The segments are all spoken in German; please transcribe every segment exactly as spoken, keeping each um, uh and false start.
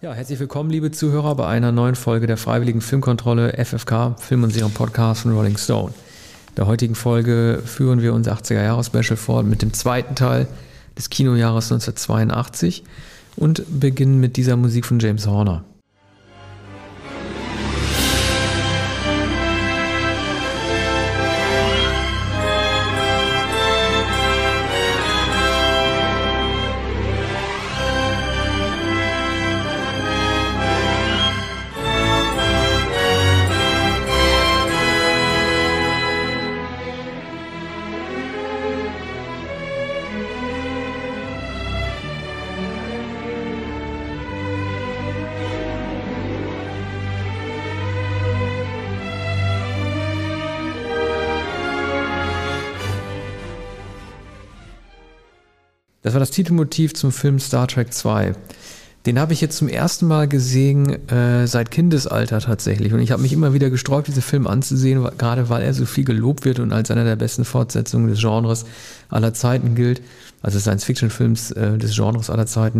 Ja, herzlich willkommen, liebe Zuhörer, bei einer neuen Folge der Freiwilligen Filmkontrolle F F K, Film- und Serien-Podcast von Rolling Stone. In der heutigen Folge führen wir unser achtziger-Jahre-Special fort mit dem zweiten Teil des Kinojahres neunzehnhundertzweiundachtzig und beginnen mit dieser Musik von James Horner. Das war das Titelmotiv zum Film Star Trek zwei. Den habe ich jetzt zum ersten Mal gesehen, äh, seit Kindesalter tatsächlich. Und ich habe mich immer wieder gesträubt, diesen Film anzusehen, gerade weil er so viel gelobt wird und als einer der besten Fortsetzungen des Genres aller Zeiten gilt. Also Science-Fiction-Films äh, des Genres aller Zeiten.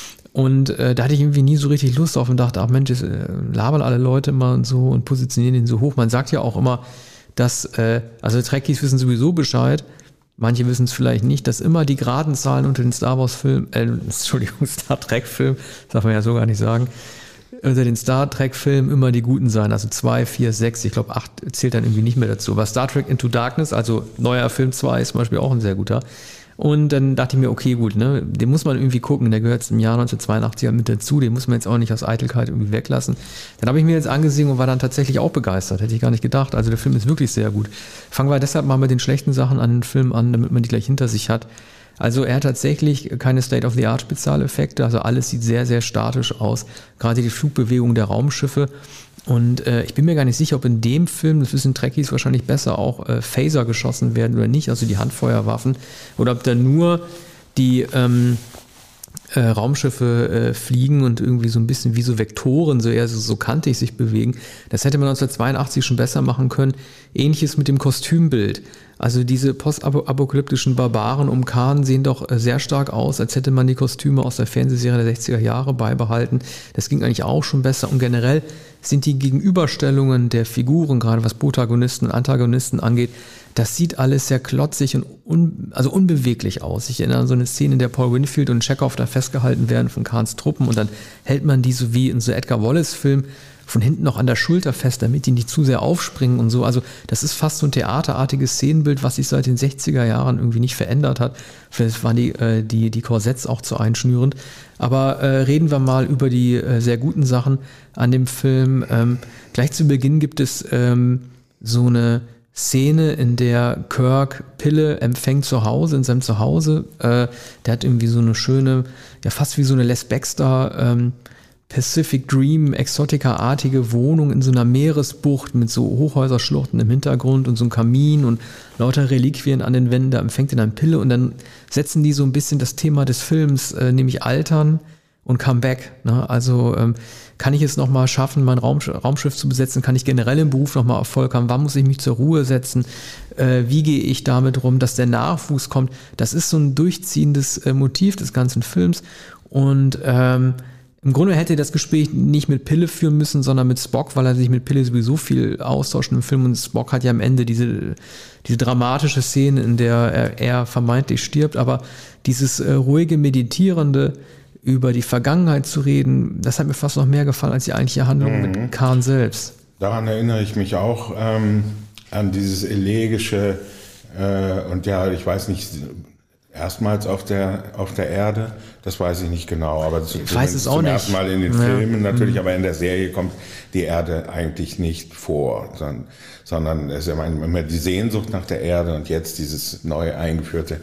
Und äh, da hatte ich irgendwie nie so richtig Lust auf und dachte, ach Mensch, jetzt, äh, labern alle Leute immer und so und positionieren ihn so hoch. Man sagt ja auch immer, dass, äh, also Trekkies wissen sowieso Bescheid, manche wissen es vielleicht nicht, dass immer die geraden Zahlen unter den Star Wars Film, äh, Entschuldigung, Star Trek Film, darf man ja so gar nicht sagen, unter den Star Trek Filmen immer die guten sein, also zwei, vier, sechs, ich glaube acht zählt dann irgendwie nicht mehr dazu. Aber Star Trek Into Darkness, also neuer Film zwei ist zum Beispiel auch ein sehr guter. Und dann dachte ich mir, okay, gut, ne, den muss man irgendwie gucken, der gehört im Jahr neunzehnhundertzweiundachtzig mit dazu, den muss man jetzt auch nicht aus Eitelkeit irgendwie weglassen. Dann habe ich mir jetzt angesehen und war dann tatsächlich auch begeistert, hätte ich gar nicht gedacht. Also der Film ist wirklich sehr gut. Fangen wir deshalb mal mit den schlechten Sachen an den Film an, damit man die gleich hinter sich hat. Also er hat tatsächlich keine State-of-the-Art-Spezialeffekte, also alles sieht sehr, sehr statisch aus, gerade die Flugbewegung der Raumschiffe. Und äh, ich bin mir gar nicht sicher, ob in dem Film, das wissen Trekkies wahrscheinlich besser, auch äh, Phaser geschossen werden oder nicht, also die Handfeuerwaffen, oder ob da nur die ähm, äh, Raumschiffe äh, fliegen und irgendwie so ein bisschen wie so Vektoren, so eher so, so kantig sich bewegen. Das hätte man neunzehnhundertzweiundachtzig schon besser machen können. Ähnliches mit dem Kostümbild. Also diese postapokalyptischen Barbaren um Khan sehen doch sehr stark aus, als hätte man die Kostüme aus der Fernsehserie der sechziger Jahre beibehalten. Das ging eigentlich auch schon besser. Und generell sind die Gegenüberstellungen der Figuren, gerade was Protagonisten und Antagonisten angeht, das sieht alles sehr klotzig und un, also unbeweglich aus. Ich erinnere an so eine Szene, in der Paul Winfield und Chekhov da festgehalten werden von Khans Truppen und dann hält man die so wie in so Edgar Wallace-Film von hinten noch an der Schulter fest, damit die nicht zu sehr aufspringen und so. Also das ist fast so ein theaterartiges Szenenbild, was sich seit den sechziger Jahren irgendwie nicht verändert hat. Vielleicht waren die, äh, die, die Korsetts auch zu einschnürend. Aber äh, reden wir mal über die äh, sehr guten Sachen an dem Film. Ähm, gleich zu Beginn gibt es ähm, so eine Szene, in der Kirk Pille empfängt zu Hause, in seinem Zuhause. Äh, der hat irgendwie so eine schöne, ja fast wie so eine Les Baxter ähm, Pacific Dream, Exotica-artige Wohnung in so einer Meeresbucht mit so Hochhäuserschluchten im Hintergrund und so einem Kamin und lauter Reliquien an den Wänden, da empfängt er dann Pille und dann setzen die so ein bisschen das Thema des Films, äh, nämlich Altern und Comeback. Ne? Also ähm, kann ich es nochmal schaffen, mein Raumsch- Raumschiff zu besetzen? Kann ich generell im Beruf nochmal Erfolg haben? Wann muss ich mich zur Ruhe setzen? Äh, wie gehe ich damit rum, dass der Nachwuchs kommt? Das ist so ein durchziehendes äh, Motiv des ganzen Films und ähm, im Grunde hätte er das Gespräch nicht mit Pille führen müssen, sondern mit Spock, weil er sich mit Pille sowieso viel austauscht im Film und Spock hat ja am Ende diese, diese dramatische Szene, in der er, er vermeintlich stirbt, aber dieses äh, ruhige, meditierende, über die Vergangenheit zu reden, das hat mir fast noch mehr gefallen als die eigentliche Handlung mhm. mit Khan selbst. Daran erinnere ich mich auch ähm, an dieses elegische äh, und ja, ich weiß nicht, erstmals auf der auf der Erde, das weiß ich nicht genau, aber zu, ich weiß es auch zum nicht. ersten Mal in den ja. Filmen natürlich, mhm. aber in der Serie kommt die Erde eigentlich nicht vor, sondern, sondern es ist immer die Sehnsucht nach der Erde und jetzt dieses neu eingeführte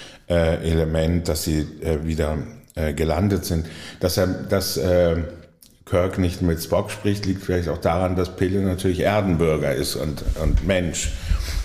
äh, Element, dass sie äh, wieder äh, gelandet sind. Dass er, dass äh, Kirk nicht mit Spock spricht, liegt vielleicht auch daran, dass Pille natürlich Erdenbürger ist und, und Mensch.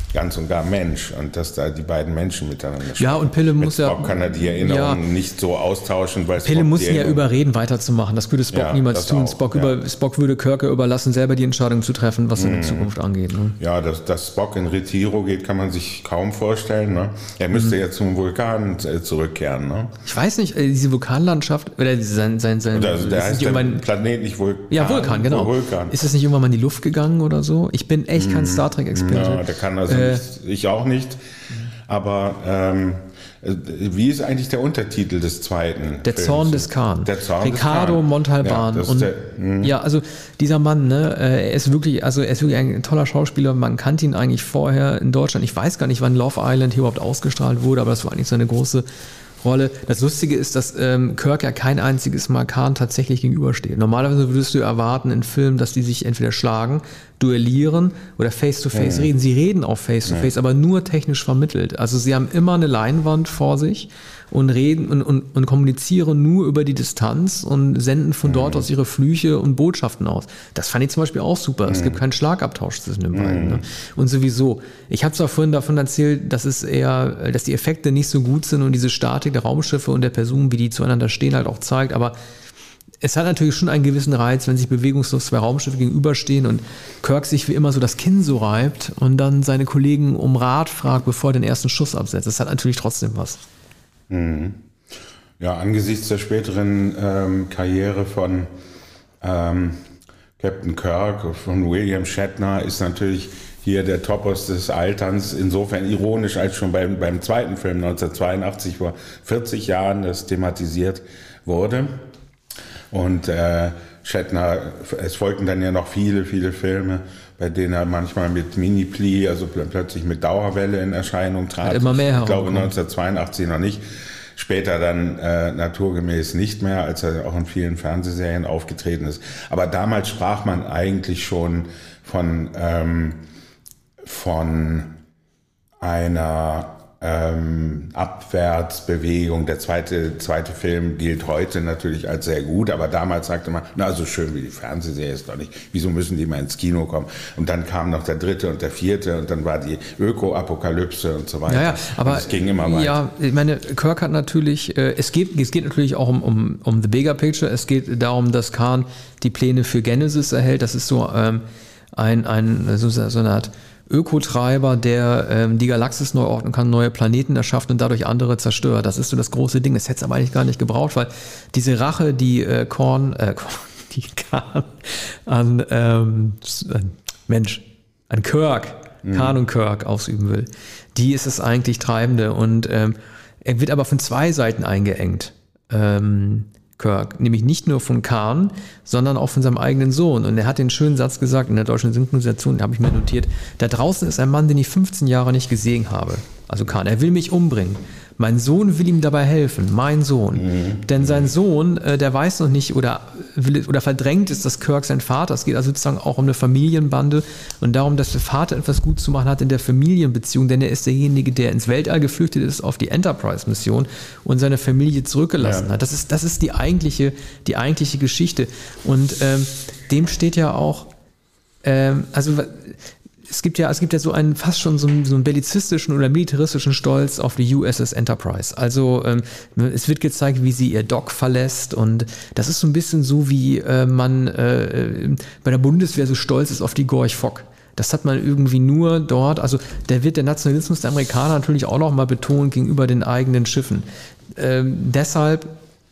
ganz und gar Mensch und dass da die beiden Menschen miteinander sprechen. Ja, und Pille Mit muss Spock ja... kann er die Erinnerungen ja, nicht so austauschen, weil Pille Spock muss die ihn ja Erinnerung- überreden, weiterzumachen. Das würde Spock Ja, niemals das tun. auch, Spock, ja. über, Spock würde Kirk ja überlassen, selber die Entscheidung zu treffen, was seine Zukunft angeht. Ne? Ja, dass, dass Spock in Retiro geht, kann man sich kaum vorstellen. Ne? Er müsste Mhm. jetzt zum Vulkan äh, zurückkehren. Ne? Ich weiß nicht, äh, diese Vulkanlandschaft, oder sein, sein, sein, Oder, ist der es heißt nicht der irgendwann- Planet nicht Vulkan. ja, Vulkan, genau. Vulkan. Ist es nicht irgendwann mal in die Luft gegangen oder so? Ich bin echt kein Star Trek-Experte. Ja, der kann also Äh, nicht, ich auch nicht. Aber ähm, äh, wie ist eigentlich der Untertitel des zweiten Der Films? Zorn des Khan. Der Zorn Ricardo des Khan. Montalban. Ja, das ist und der, hm. ja, also dieser Mann, ne, äh, er ist wirklich, also er ist wirklich ein toller Schauspieler. Man kannte ihn eigentlich vorher in Deutschland. Ich weiß gar nicht, wann Love Island hier überhaupt ausgestrahlt wurde, aber das war eigentlich seine große Rolle. Das Lustige ist, dass ähm, Kirk ja kein einziges Mal Khan tatsächlich gegenübersteht. Normalerweise würdest du erwarten in Filmen, dass die sich entweder schlagen, duellieren oder face-to-face Mhm. reden. Sie reden auch face-to-face, aber nur technisch vermittelt. Also sie haben immer eine Leinwand vor sich und reden und, und, und kommunizieren nur über die Distanz und senden von dort aus ihre Flüche und Botschaften aus. Das fand ich zum Beispiel auch super. Es gibt keinen Schlagabtausch zwischen den beiden. Ne? Und sowieso, ich habe zwar vorhin davon erzählt, dass es eher, dass die Effekte nicht so gut sind und diese Statik der Raumschiffe und der Personen, wie die zueinander stehen, halt auch zeigt, aber es hat natürlich schon einen gewissen Reiz, wenn sich bewegungslos zwei Raumschiffe gegenüberstehen und Kirk sich wie immer so das Kinn so reibt und dann seine Kollegen um Rat fragt, bevor er den ersten Schuss absetzt. Das hat natürlich trotzdem was. Mhm. Ja, angesichts der späteren ähm, Karriere von ähm, Captain Kirk, von William Shatner, ist natürlich hier der Topos des Alterns insofern ironisch, als schon beim, beim zweiten Film neunzehnhundertzweiundachtzig, vor vierzig Jahren, das thematisiert wurde. Und äh, Shatner, es folgten dann ja noch viele, viele Filme, bei denen er manchmal mit Mini-Pli, also pl- plötzlich mit Dauerwelle in Erscheinung trat. Hat immer mehr ich glaube herumgekommen. neunzehnhundertzweiundachtzig noch nicht. Später dann äh, naturgemäß nicht mehr, als er auch in vielen Fernsehserien aufgetreten ist. Aber damals sprach man eigentlich schon von, ähm, von einer ähm, Abwärtsbewegung. Der zweite, zweite Film gilt heute natürlich als sehr gut, aber damals sagte man, na, so schön wie die Fernsehserie ist doch nicht. Wieso müssen die mal ins Kino kommen? Und dann kam noch der dritte und der vierte und dann war die Öko-Apokalypse und so weiter. Ja, ja, aber und es ging immer weiter. Ja, ich meine, Kirk hat natürlich, äh, es geht, es geht natürlich auch um, um, um the bigger picture. Es geht darum, dass Khan die Pläne für Genesis erhält. Das ist so ähm, ein, ein so, so eine Art Ökotreiber, der ähm, die Galaxis neu ordnen kann, neue Planeten erschaffen und dadurch andere zerstört. Das ist so das große Ding. Das hätte es aber eigentlich gar nicht gebraucht, weil diese Rache, die äh, Korn, äh, die Khan an ähm, Mensch, an Kirk, mhm. Khan und Kirk ausüben will, die ist das eigentlich Treibende. Und ähm, er wird aber von zwei Seiten eingeengt. Ähm, Kirk, nämlich nicht nur von Khan, sondern auch von seinem eigenen Sohn. Und er hat den schönen Satz gesagt in der deutschen Synchronisation, den habe ich mir notiert, da draußen ist ein Mann, den ich fünfzehn Jahre nicht gesehen habe. Also Khan, er will mich umbringen. Mein Sohn will ihm dabei helfen, mein Sohn. Mhm. Denn sein Sohn, äh, der weiß noch nicht oder, will, oder verdrängt ist, dass Kirk sein Vater ist. Es geht also sozusagen auch um eine Familienbande und darum, dass der Vater etwas gut zu machen hat in der Familienbeziehung, denn er ist derjenige, der ins Weltall geflüchtet ist auf die Enterprise-Mission und seine Familie zurückgelassen ja. hat. Das ist, das ist die eigentliche, die eigentliche Geschichte. Und ähm, dem steht ja auch, ähm, also es gibt ja, es gibt ja so einen fast schon so einen, so einen bellizistischen oder militaristischen Stolz auf die U S S Enterprise. Also ähm, es wird gezeigt, wie sie ihr Dock verlässt und das ist so ein bisschen so, wie äh, man äh, bei der Bundeswehr so stolz ist auf die Gorch Fock. Das hat man irgendwie nur dort, also da wird der Nationalismus der Amerikaner natürlich auch noch mal betont gegenüber den eigenen Schiffen. Ähm, deshalb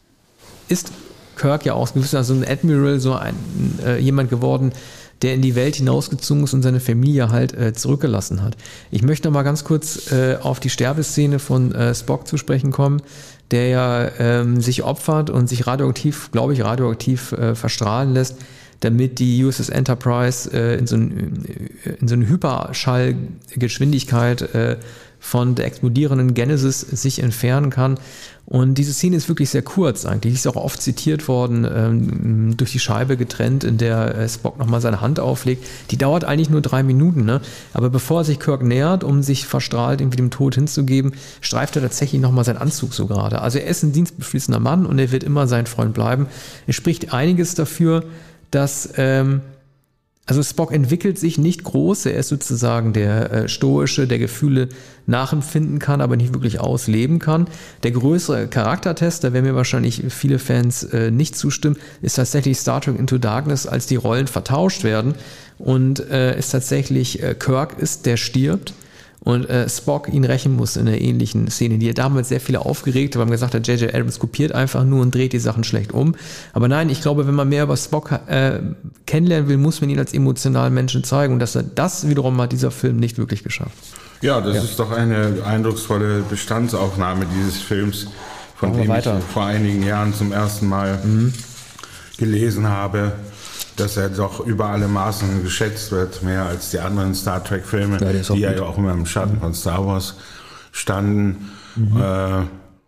ist Kirk ja auch so ein Admiral, so ein äh, jemand geworden, der in die Welt hinausgezogen ist und seine Familie halt äh, zurückgelassen hat. Ich möchte noch mal ganz kurz äh, auf die Sterbeszene von äh, Spock zu sprechen kommen, der ja ähm, sich opfert und sich radioaktiv, glaube ich, radioaktiv äh, verstrahlen lässt, damit die U S S Enterprise äh, in so, ein, in so eine Hyperschallgeschwindigkeit äh, von der explodierenden Genesis sich entfernen kann. Und diese Szene ist wirklich sehr kurz eigentlich. Die ist auch oft zitiert worden, ähm, durch die Scheibe getrennt, in der äh, Spock nochmal seine Hand auflegt. Die dauert eigentlich nur drei Minuten, ne? Aber bevor er sich Kirk nähert, um sich verstrahlt irgendwie dem Tod hinzugeben, streift er tatsächlich nochmal seinen Anzug so gerade. Also er ist ein dienstbeflissener Mann und er wird immer sein Freund bleiben. Es spricht einiges dafür, dass ähm, Also Spock entwickelt sich nicht groß, er ist sozusagen der äh, Stoische, der Gefühle nachempfinden kann, aber nicht wirklich ausleben kann. Der größere Charaktertest, da werden mir wahrscheinlich viele Fans äh, nicht zustimmen, ist tatsächlich Star Trek Into Darkness, als die Rollen vertauscht werden und äh, es tatsächlich äh, Kirk ist, der stirbt. Und äh, Spock ihn rächen muss in einer ähnlichen Szene, die damals sehr viele aufgeregt, weil man gesagt hat, J J Abrams kopiert einfach nur und dreht die Sachen schlecht um. Aber nein, ich glaube, wenn man mehr über Spock äh, kennenlernen will, muss man ihn als emotionalen Menschen zeigen. Und dass er das wiederum hat dieser Film nicht wirklich geschafft. Ja, das ja. ist doch eine eindrucksvolle Bestandsaufnahme dieses Films, von dem weiter. ich vor einigen Jahren zum ersten Mal mhm. gelesen habe, dass er doch über alle Maßen geschätzt wird, mehr als die anderen Star Trek-Filme, ja, die ja auch immer im Schatten von Star Wars standen. Mhm. Äh,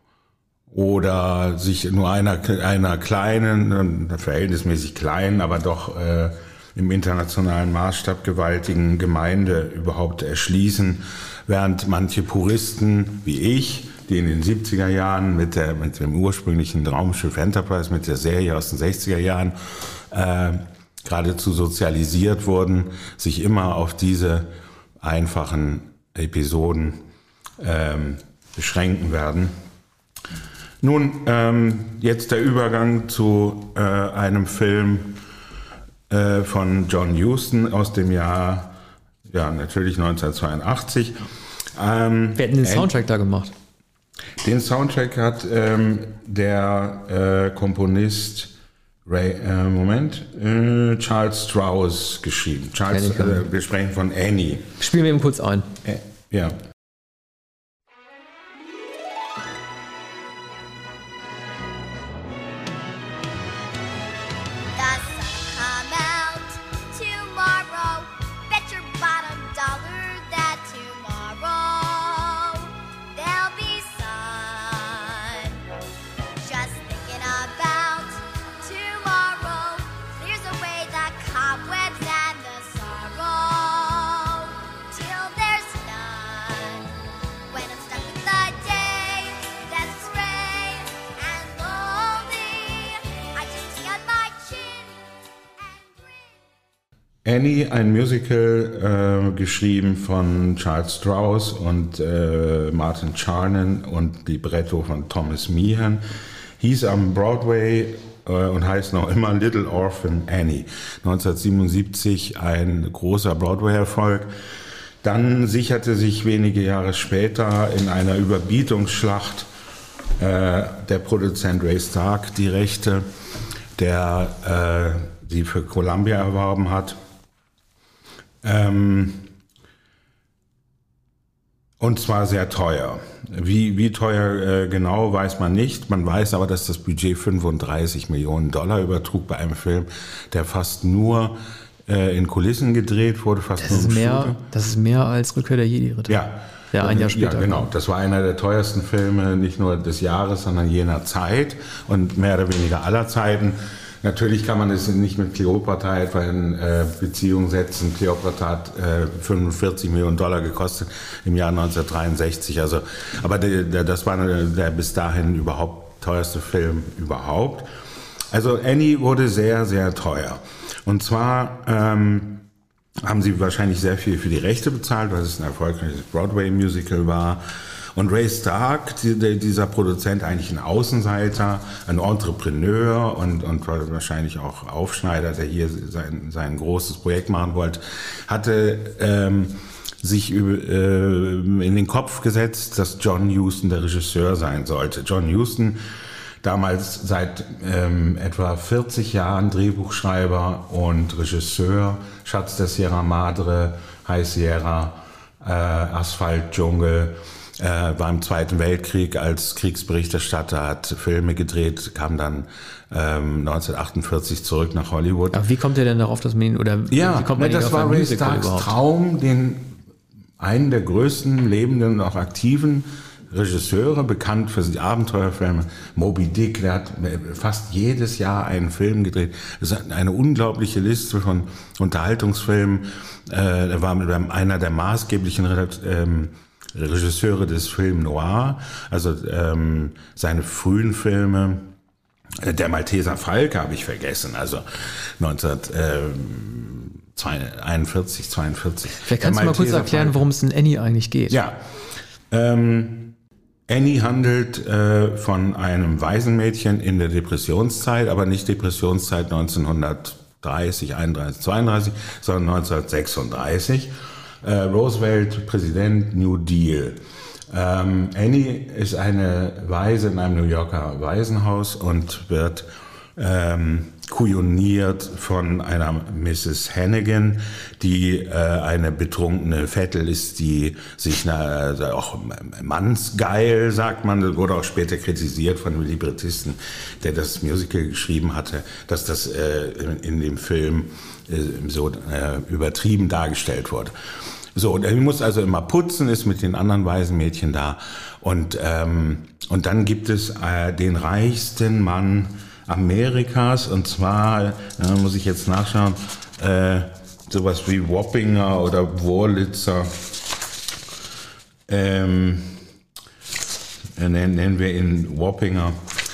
oder sich nur einer, einer kleinen, verhältnismäßig kleinen, aber doch äh, im internationalen Maßstab gewaltigen Gemeinde überhaupt erschließen, während manche Puristen wie ich, die in den siebziger Jahren mit, der, mit dem ursprünglichen Raumschiff Enterprise, mit der Serie aus den sechziger Jahren, äh, geradezu sozialisiert wurden, sich immer auf diese einfachen Episoden ähm, beschränken werden. Nun, ähm, jetzt der Übergang zu äh, einem Film äh, von John Huston aus dem Jahr, ja, natürlich neunzehnhundertzweiundachtzig. Ähm, Wer hat denn den Soundtrack da gemacht? Den Soundtrack hat ähm, der äh, Komponist Ray, äh, Moment, äh, Charles Strouse geschrieben. Charles, äh, wir sprechen von Annie. Spielen wir eben kurz ein. Äh, ja. Annie, ein Musical, äh, geschrieben von Charles Strouse und äh, Martin Charnin und Libretto von Thomas Meehan, hieß am Broadway äh, und heißt noch immer Little Orphan Annie. neunzehnhundertsiebenundsiebzig ein großer Broadway-Erfolg. Dann sicherte sich wenige Jahre später in einer Überbietungsschlacht äh, der Produzent Ray Stark die Rechte, der äh, sie für Columbia erworben hat. Ähm, und zwar sehr teuer. Wie, wie teuer äh, genau, weiß man nicht. Man weiß aber, dass das Budget fünfunddreißig Millionen Dollar übertrug bei einem Film, der fast nur äh, in Kulissen gedreht wurde. Fast das, nur ist im mehr, das ist mehr als Rückkehr der Jedi-Ritter. Ja. Ja, ein Jahr später. Ja, genau. Das war einer der teuersten Filme, nicht nur des Jahres, sondern jener Zeit und mehr oder weniger aller Zeiten. Natürlich kann man es nicht mit Kleopatra etwa in äh, Beziehung setzen. Kleopatra hat äh, fünfundvierzig Millionen Dollar gekostet im Jahr neunzehnhundertdreiundsechzig. Also, aber der, der, das war der, der bis dahin überhaupt teuerste Film überhaupt. Also Annie wurde sehr, sehr teuer. Und zwar ähm, haben sie wahrscheinlich sehr viel für die Rechte bezahlt, weil es ein erfolgreiches Broadway-Musical war. Und Ray Stark, die, dieser Produzent, eigentlich ein Außenseiter, ein Entrepreneur und, und wahrscheinlich auch Aufschneider, der hier sein, sein großes Projekt machen wollte, hatte ähm, sich äh, in den Kopf gesetzt, dass John Huston der Regisseur sein sollte. John Huston, damals seit ähm, etwa vierzig Jahren Drehbuchschreiber und Regisseur, Schatz der Sierra Madre, High Sierra, äh, Asphalt-Dschungel, äh, war im Zweiten Weltkrieg als Kriegsberichterstatter, hat Filme gedreht, kam dann ähm, neunzehnhundertachtundvierzig zurück nach Hollywood. Aber wie kommt er denn darauf, dass man ihn, oder ja, wie kommt man das auf war ein Ray Musical Starks überhaupt? Traum, den einen der größten lebenden und auch aktiven Regisseure, bekannt für die Abenteuerfilme, Moby Dick, der hat fast jedes Jahr einen Film gedreht. Das ist eine unglaubliche Liste von Unterhaltungsfilmen. Äh, er war einer der maßgeblichen ähm, Regisseure des Film Noir, also ähm, seine frühen Filme. Der Malteser Falke habe ich vergessen, also neunzehnhundertzweiundvierzig einundvierzig, zweiundvierzig. Vielleicht kannst du mal kurz erklären, worum es in Annie eigentlich geht. Ja, ähm, Annie handelt äh, von einem Waisenmädchen in der Depressionszeit, aber nicht Depressionszeit neunzehnhundertdreißig, einunddreißig, zweiunddreißig, sondern neunzehnhundertsechsunddreißig. Äh, Roosevelt, Präsident, New Deal. Ähm, Annie ist eine Waise in einem New Yorker Waisenhaus und wird ähm, kujoniert von einer Misses Hannigan, die äh, eine betrunkene Vettel ist, die sich na, also auch mannsgeil, sagt man, das wurde auch später kritisiert von dem Librettisten, der das Musical geschrieben hatte, dass das äh, in, in dem Film äh, so äh, übertrieben dargestellt wurde. So, und er muss also immer putzen, ist mit den anderen Waisenmädchen da und ähm, und dann gibt es äh, den reichsten Mann Amerikas, und zwar, äh, muss ich jetzt nachschauen, äh, sowas wie Wappinger oder Wurlitzer, ähm, nennen, nennen wir ihn Wappinger,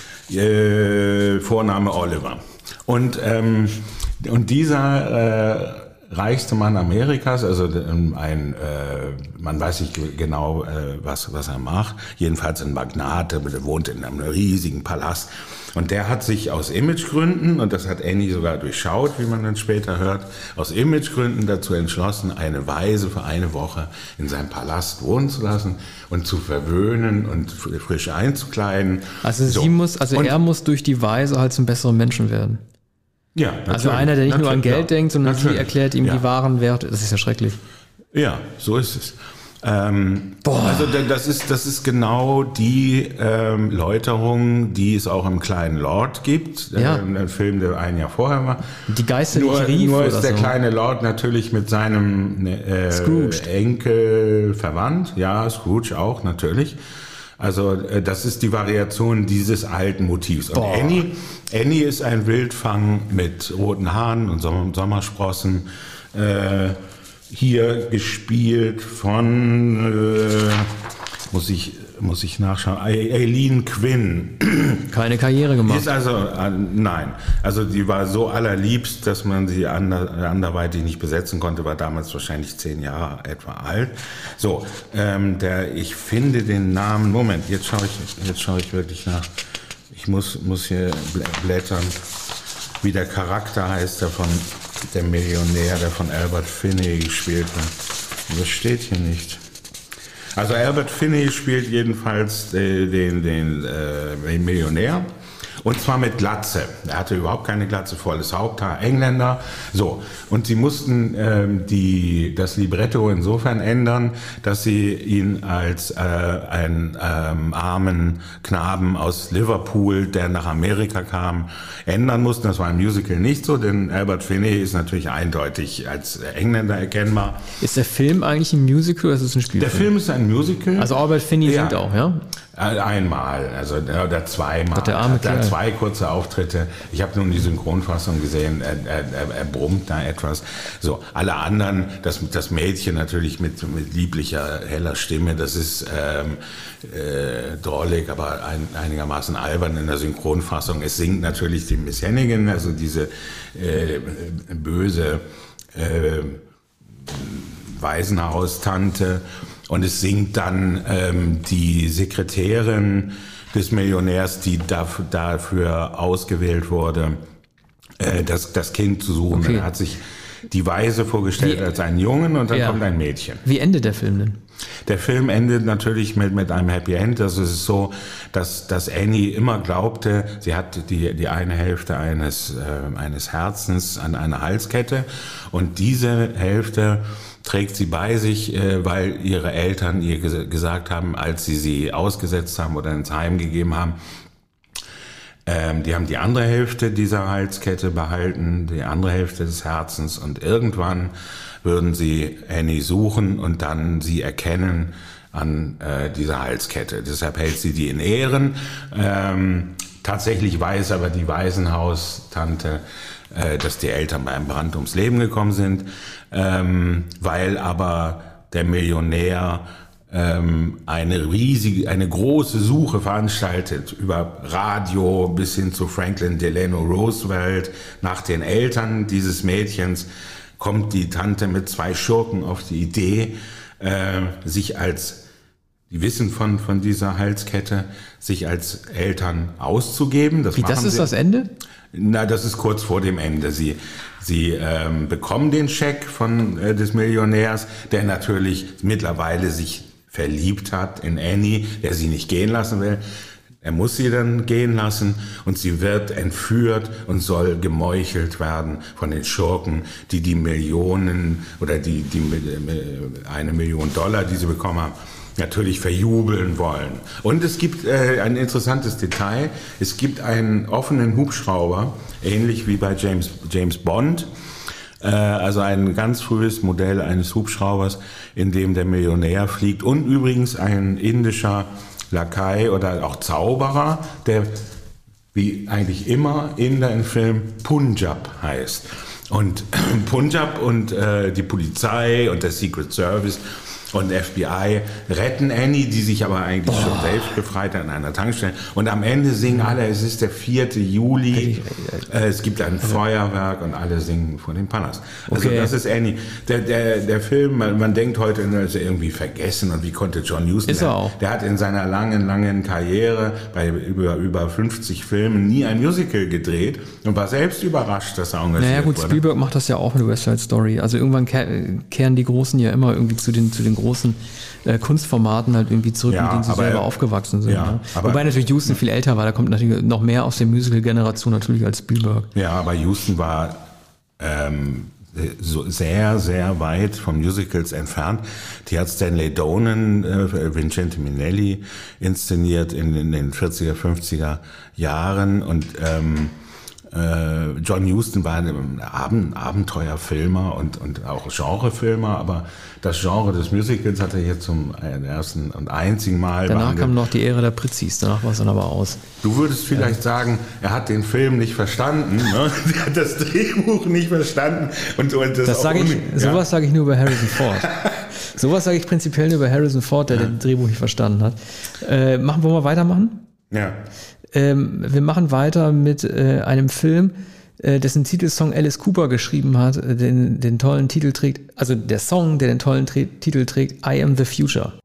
äh, Vorname Oliver. Und, ähm, und dieser äh, reichste Mann Amerikas, also ein, äh, man weiß nicht genau, äh, was, was er macht, jedenfalls ein Magnat, der wohnt in einem riesigen Palast. Und der hat sich aus Imagegründen, und das hat Annie sogar durchschaut, wie man dann später hört, aus Imagegründen dazu entschlossen, eine Waise für eine Woche in seinem Palast wohnen zu lassen und zu verwöhnen und frisch einzukleiden. Also sie so. muss, also und er muss durch die Waise halt zum besseren Menschen werden. Ja, natürlich. Also einer, der nicht nur an Geld ja, denkt, sondern sie erklärt ihm ja. die wahren Werte. Das ist ja schrecklich. Ja, so ist es. Ähm, also das ist, das ist genau die ähm, Läuterung, die es auch im Kleinen Lord gibt, ja. ähm, ein Film, der ein Jahr vorher war. Die Geister, die nur, ich rief Nur ist oder der so. kleine Lord natürlich mit seinem äh, Enkel verwandt. Ja, Scrooge auch natürlich. Also äh, das ist die Variation dieses alten Motivs. Und Boah. Annie, Annie ist ein Wildfang mit roten Haaren und Sommersprossen. Äh, Hier gespielt von, äh, muss ich muss ich nachschauen, Aileen Quinn. Keine Karriere gemacht. Ist also, äh, nein, also die war so allerliebst, dass man sie ander, anderweitig nicht besetzen konnte, war damals wahrscheinlich zehn Jahre etwa alt. So, ähm, der, ich finde den Namen, Moment, jetzt schaue ich, jetzt schaue ich wirklich nach, ich muss, muss hier blättern, wie der Charakter heißt, der von der Millionär, der von Albert Finney gespielt wird. Das steht hier nicht. Also Albert Finney spielt jedenfalls äh, den, den äh, Millionär. Und zwar mit Glatze. Er hatte überhaupt keine Glatze, volles Haupthaar, Engländer. So. Und sie mussten ähm, die, das Libretto insofern ändern, dass sie ihn als äh, einen ähm, armen Knaben aus Liverpool, der nach Amerika kam, ändern mussten. Das war im Musical nicht so, denn Albert Finney ist natürlich eindeutig als Engländer erkennbar. Ist der Film eigentlich ein Musical oder ist es ein Spielfilm? Der Film ist ein Musical. Also Albert Finney ja. singt auch, ja? Einmal, also oder zweimal. Der arme er hat zwei kurze Auftritte. Ich habe nun die Synchronfassung gesehen. Er, er, er brummt da etwas. So, alle anderen, das, das Mädchen natürlich mit, mit lieblicher, heller Stimme, das ist ähm, äh, drollig, aber ein, einigermaßen albern in der Synchronfassung. Es singt natürlich die Miss Hannigan, also diese äh, böse äh, Waisenhaustante. Und es singt dann ähm, die Sekretärin des Millionärs, die dafür, dafür ausgewählt wurde, äh, das, das Kind zu suchen. Okay. Er hat sich die Waise vorgestellt Wie, als einen Jungen und dann ja. kommt ein Mädchen. Wie endet der Film denn? Der Film endet natürlich mit, mit einem Happy End. Also es ist so, dass, dass Annie immer glaubte, sie hat die, die eine Hälfte eines, äh, eines Herzens an einer Halskette und diese Hälfte trägt sie bei sich, äh, weil ihre Eltern ihr ges- gesagt haben, als sie sie ausgesetzt haben oder ins Heim gegeben haben, ähm, die haben die andere Hälfte dieser Halskette behalten, die andere Hälfte des Herzens und irgendwann würden sie Annie suchen und dann sie erkennen an äh, dieser Halskette. Deshalb hält sie die in Ehren. Ähm, tatsächlich weiß aber die Waisenhaustante, äh, dass die Eltern beim Brand ums Leben gekommen sind, ähm, weil aber der Millionär ähm, eine riesige, eine große Suche veranstaltet über Radio bis hin zu Franklin Delano Roosevelt nach den Eltern dieses Mädchens, kommt die Tante mit zwei Schurken auf die Idee, äh, sich als, die wissen von, von dieser Halskette, sich als Eltern auszugeben. Das Wie, das ist sie. das Ende? Na, das ist kurz vor dem Ende. Sie, sie ähm, bekommen den Scheck von äh, des Millionärs, der natürlich mittlerweile sich verliebt hat in Annie, der sie nicht gehen lassen will. Er muss sie dann gehen lassen und sie wird entführt und soll gemeuchelt werden von den Schurken, die die Millionen oder die, die eine Million Dollar, die sie bekommen haben, natürlich verjubeln wollen. Und es gibt äh, ein interessantes Detail. Es gibt einen offenen Hubschrauber, ähnlich wie bei James, James Bond. Äh, also ein ganz frühes Modell eines Hubschraubers, in dem der Millionär fliegt. Und übrigens ein indischer Lakai oder auch Zauberer, der wie eigentlich immer Inder im Film Punjab heißt. Und Punjab und äh, die Polizei und der Secret Service und F B I retten Annie, die sich aber eigentlich oh. schon selbst befreit hat an einer Tankstelle. Und am Ende singen alle, es ist der vierte Juli, äh, es gibt ein Feuerwerk und alle singen vor dem Palast. Also okay. Das ist Annie. Der, der, der Film, man, man denkt heute, er ist irgendwie vergessen und wie konnte John Huston, ist er auch. Der hat in seiner langen, langen Karriere bei über, über fünfzig Filmen nie ein Musical gedreht und war selbst überrascht, dass er engagiert Naja gut, wurde. Spielberg macht das ja auch mit West Side Story. Also irgendwann kehren die Großen ja immer irgendwie zu den, zu den großen äh, Kunstformaten halt irgendwie zurück, ja, mit denen sie selber er, aufgewachsen sind. Ja, ne? aber, Wobei natürlich Huston viel älter war, da kommt natürlich noch mehr aus der Musical-Generation natürlich als Spielberg. Ja, aber Huston war ähm, so sehr, sehr weit von Musicals entfernt. Die hat Stanley Donen, äh, Vincente Minnelli inszeniert in, in den vierziger, fünfziger Jahren und ähm, John Huston war ein Abend, Abenteuerfilmer und, und auch Genrefilmer, aber das Genre des Musicals hat er hier zum ersten und einzigen Mal Danach behandelt. kam noch die Ära der Prizzis, danach war es dann aber aus. Du würdest vielleicht ja. sagen, er hat den Film nicht verstanden, ne? Er hat das Drehbuch nicht verstanden. Und, und das das sage ich, ja? Sowas sage ich nur über Harrison Ford. Sowas sage ich prinzipiell nur über Harrison Ford, der ja. das Drehbuch nicht verstanden hat. Äh, machen, wollen wir weitermachen? Ja. Ähm, wir machen weiter mit äh, einem Film, äh, dessen Titelsong Alice Cooper geschrieben hat, äh, den, den tollen Titel trägt, also der Song, der den tollen Tra- Titel trägt, I Am the Future.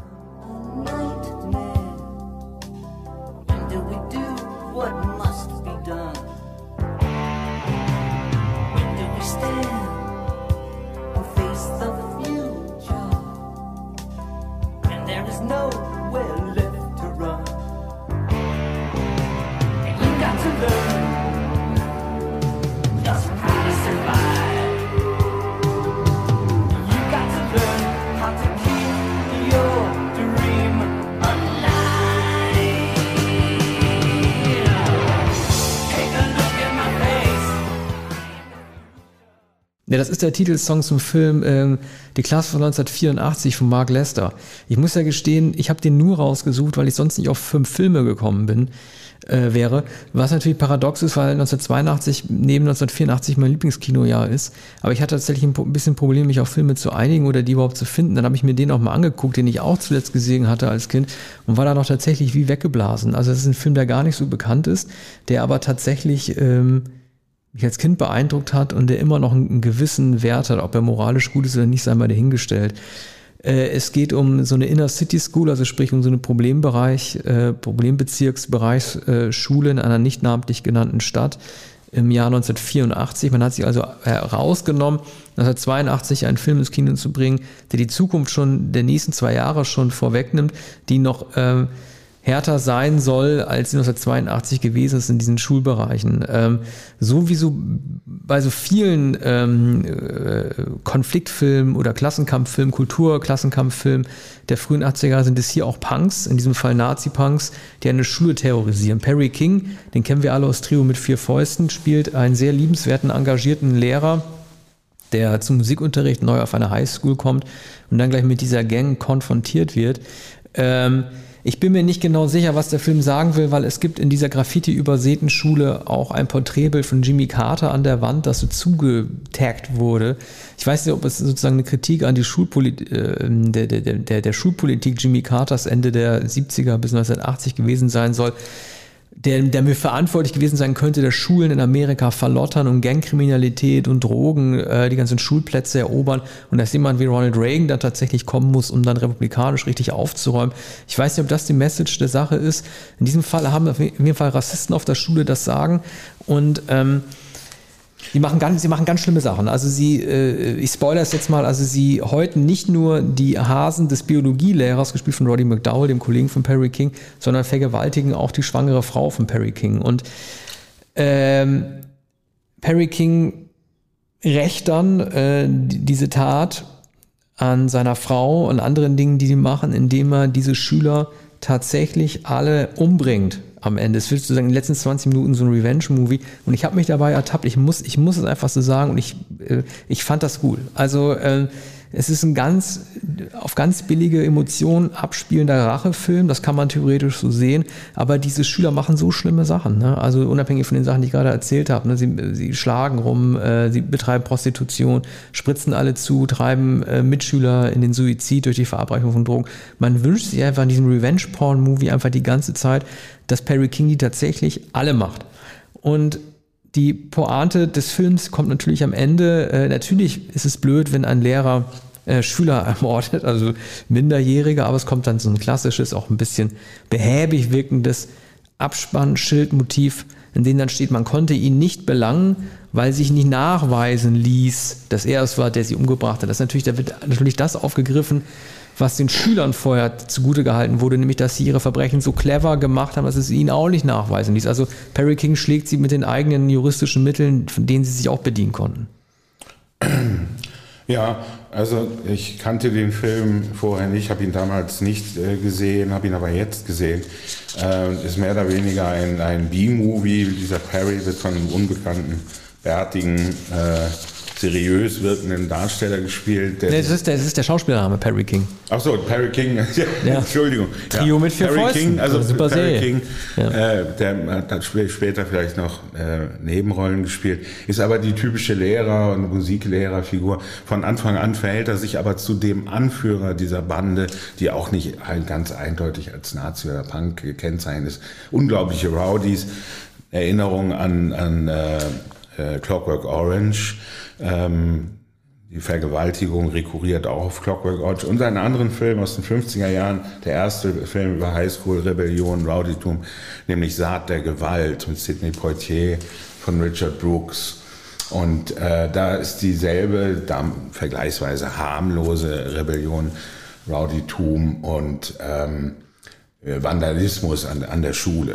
Ja, das ist der Titelsong zum Film ähm, Die Klasse von neunzehnhundertvierundachtzig von Mark Lester. Ich muss ja gestehen, ich habe den nur rausgesucht, weil ich sonst nicht auf fünf Filme gekommen bin, äh, wäre. Was natürlich paradox ist, weil neunzehnhundertzweiundachtzig neben neunzehnhundertvierundachtzig mein Lieblingskinojahr ist. Aber ich hatte tatsächlich ein bisschen Problem, mich auf Filme zu einigen oder die überhaupt zu finden. Dann habe ich mir den auch mal angeguckt, den ich auch zuletzt gesehen hatte als Kind und war da noch tatsächlich wie weggeblasen. Also das ist ein Film, der gar nicht so bekannt ist, der aber tatsächlich ähm, mich als Kind beeindruckt hat und der immer noch einen gewissen Wert hat, ob er moralisch gut ist oder nicht, sei mal dahingestellt. Äh, es geht um so eine Inner City School, also sprich um so eine Problembereich, äh, Problembezirksbereichsschule äh, in einer nicht namentlich genannten Stadt im Jahr neunzehnhundertvierundachtzig. Man hat sich also herausgenommen, neunzehnhundertzweiundachtzig einen Film ins Kino zu bringen, der die Zukunft schon der nächsten zwei Jahre schon vorwegnimmt, die noch ähm, härter sein soll, als sie neunzehnhundertzweiundachtzig gewesen ist in diesen Schulbereichen. Ähm, so wie so bei so vielen ähm, äh, Konfliktfilmen oder Klassenkampffilmen, Kulturklassenkampffilmen der frühen achtziger Jahre sind es hier auch Punks, in diesem Fall Nazi-Punks, die eine Schule terrorisieren. Perry King, den kennen wir alle aus Trio mit vier Fäusten, spielt einen sehr liebenswerten, engagierten Lehrer, der zum Musikunterricht neu auf eine Highschool kommt und dann gleich mit dieser Gang konfrontiert wird. Ähm, Ich bin mir nicht genau sicher, was der Film sagen will, weil es gibt in dieser Graffiti-übersäten Schule auch ein Porträtbild von Jimmy Carter an der Wand, das so zugetaggt wurde. Ich weiß nicht, ob es sozusagen eine Kritik an die Schulpolit- äh, der, der, der, der Schulpolitik Jimmy Carters Ende der siebziger bis neunzehnhundertachtzig gewesen sein soll. der, der mir verantwortlich gewesen sein könnte, dass Schulen in Amerika verlottern und Gangkriminalität und Drogen äh, die ganzen Schulplätze erobern und dass jemand wie Ronald Reagan dann tatsächlich kommen muss, um dann republikanisch richtig aufzuräumen. Ich weiß nicht, ob das die Message der Sache ist. In diesem Fall haben auf jeden Fall Rassisten auf der Schule das Sagen und ähm, Die machen ganz, sie machen ganz schlimme Sachen. Also sie, äh, ich spoilere es jetzt mal, also sie häuten nicht nur die Hasen des Biologielehrers, gespielt von Roddy McDowall, dem Kollegen von Perry King, sondern vergewaltigen auch die schwangere Frau von Perry King. Und ähm, Perry King rächt dann äh, diese Tat an seiner Frau und anderen Dingen, die die machen, indem er diese Schüler tatsächlich alle umbringt. Am Ende. Es wird sozusagen in den letzten zwanzig Minuten so ein Revenge-Movie und ich habe mich dabei ertappt. Ich muss, ich muss es einfach so sagen und ich, äh, ich fand das gut. Also äh, es ist ein ganz, auf ganz billige Emotionen abspielender Rachefilm, das kann man theoretisch so sehen, aber diese Schüler machen so schlimme Sachen, ne? Also unabhängig von den Sachen, die ich gerade erzählt habe, ne? sie, sie schlagen rum, äh, sie betreiben Prostitution, spritzen alle zu, treiben äh, Mitschüler in den Suizid durch die Verabreichung von Drogen. Man wünscht sich einfach in diesem Revenge-Porn-Movie einfach die ganze Zeit, dass Perry King die tatsächlich alle macht. Und die Pointe des Films kommt natürlich am Ende. Äh, natürlich ist es blöd, wenn ein Lehrer äh, Schüler ermordet, also Minderjährige, aber es kommt dann so ein klassisches, auch ein bisschen behäbig wirkendes Abspann-Schildmotiv, in dem dann steht, man konnte ihn nicht belangen, weil sich nicht nachweisen ließ, dass er es war, der sie umgebracht hat. Das ist natürlich, da wird natürlich das aufgegriffen, was den Schülern vorher zugute gehalten wurde, nämlich, dass sie ihre Verbrechen so clever gemacht haben, dass es ihnen auch nicht nachweisen ließ. Also Perry King schlägt sie mit den eigenen juristischen Mitteln, von denen sie sich auch bedienen konnten. Ja, also ich kannte den Film vorher nicht, habe ihn damals nicht äh, gesehen, habe ihn aber jetzt gesehen. Äh, ist mehr oder weniger ein, ein B-Movie. Dieser Perry wird von einem unbekannten, bärtigen, äh, seriös wirkenden Darsteller gespielt. Der nee, das ist der, das ist der Schauspielername, Perry King. Ach so, Perry King, ja. Entschuldigung. Trio ja. mit vier Perry Fäusten. King, also super Perry Serie. King, ja. äh, der hat später vielleicht noch äh, Nebenrollen gespielt, ist aber die typische Lehrer- und Musiklehrerfigur. Von Anfang an verhält er sich aber zu dem Anführer dieser Bande, die auch nicht halt ganz eindeutig als Nazi oder Punk gekennzeichnet ist. Unglaubliche Rowdies, Erinnerungen an, an äh, äh, Clockwork Orange, ähm, die Vergewaltigung rekurriert auch auf Clockwork Orange und einen anderen Film aus den fünfziger Jahren, der erste Film über Highschool-Rebellion, Rowdytum, nämlich Saat der Gewalt mit Sidney Poitier von Richard Brooks. Und äh, da ist dieselbe, da vergleichsweise harmlose Rebellion, Rowdytum und ähm, Vandalismus an, an der Schule.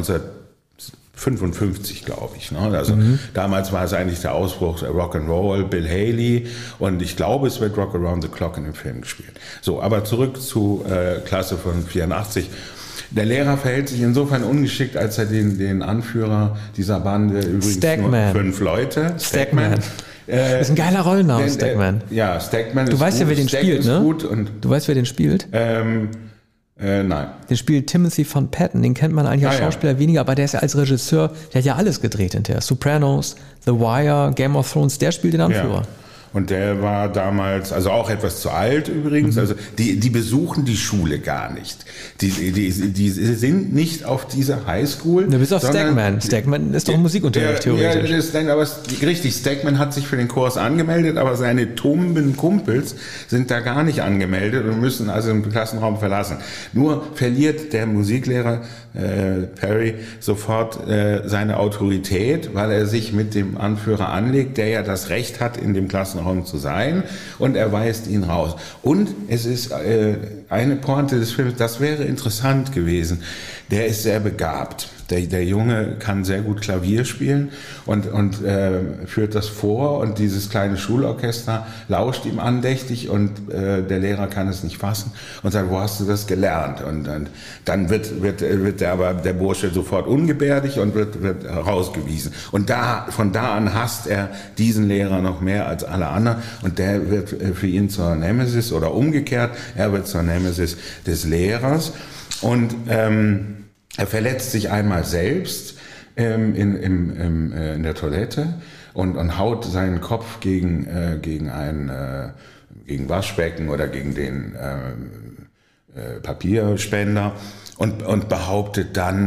neunzehnhundertfünfundfünfzig, glaube ich. Ne? Also mhm. damals war es eigentlich der Ausbruch Rock'n'Roll, Bill Haley und ich glaube, es wird Rock Around the Clock in dem Film gespielt. So, aber zurück zu äh, Klasse von vierundachtzig. Der Lehrer verhält sich insofern ungeschickt, als er den, den Anführer dieser Bande, übrigens Stackman. nur fünf Leute, Stackman. Äh, das ist ein geiler Rollenname, Stackman. Äh, ja, Stackman. Du weißt gut, ja, wer den Stack spielt, ne? Gut und, du weißt, wer den spielt? Ähm, Äh, nein. Den spielt Timothy Van Patten, den kennt man eigentlich als ah, Schauspieler ja. weniger, aber der ist ja als Regisseur, der hat ja alles gedreht hinterher. Sopranos, The Wire, Game of Thrones, der spielt den Anführer. Ja. Und der war damals, also auch etwas zu alt übrigens, mhm. also die, die besuchen die Schule gar nicht. Die, die, die, die sind nicht auf dieser Highschool. Du bist auf Stackman. Stackman ist doch ein Musikunterricht, theoretisch. Ja, das ist, aber es, richtig, Stackman hat sich für den Kurs angemeldet, aber seine tumben Kumpels sind da gar nicht angemeldet und müssen also den Klassenraum verlassen. Nur verliert der Musiklehrer äh, Perry sofort äh, seine Autorität, weil er sich mit dem Anführer anlegt, der ja das Recht hat, in dem Klassenraum zu sein, und er weist ihn raus. Und es ist äh, eine Pointe des Films, das wäre interessant gewesen, der ist sehr begabt. Der, der Junge kann sehr gut Klavier spielen und, und äh, führt das vor, und dieses kleine Schulorchester lauscht ihm andächtig, und äh, der Lehrer kann es nicht fassen und sagt, wo hast du das gelernt? Und, und dann wird, wird, wird der, aber der Bursche sofort ungebärdig und wird, wird rausgewiesen. Und da, von da an hasst er diesen Lehrer noch mehr als alle anderen, und der wird für ihn zur Nemesis, oder umgekehrt, er wird zur Nemesis des Lehrers. Und ähm, er verletzt sich einmal selbst ähm, in, im, im, äh, in der Toilette und, und haut seinen Kopf gegen, äh, gegen ein äh, gegen Waschbecken oder gegen den äh, äh, Papierspender und, und behauptet dann,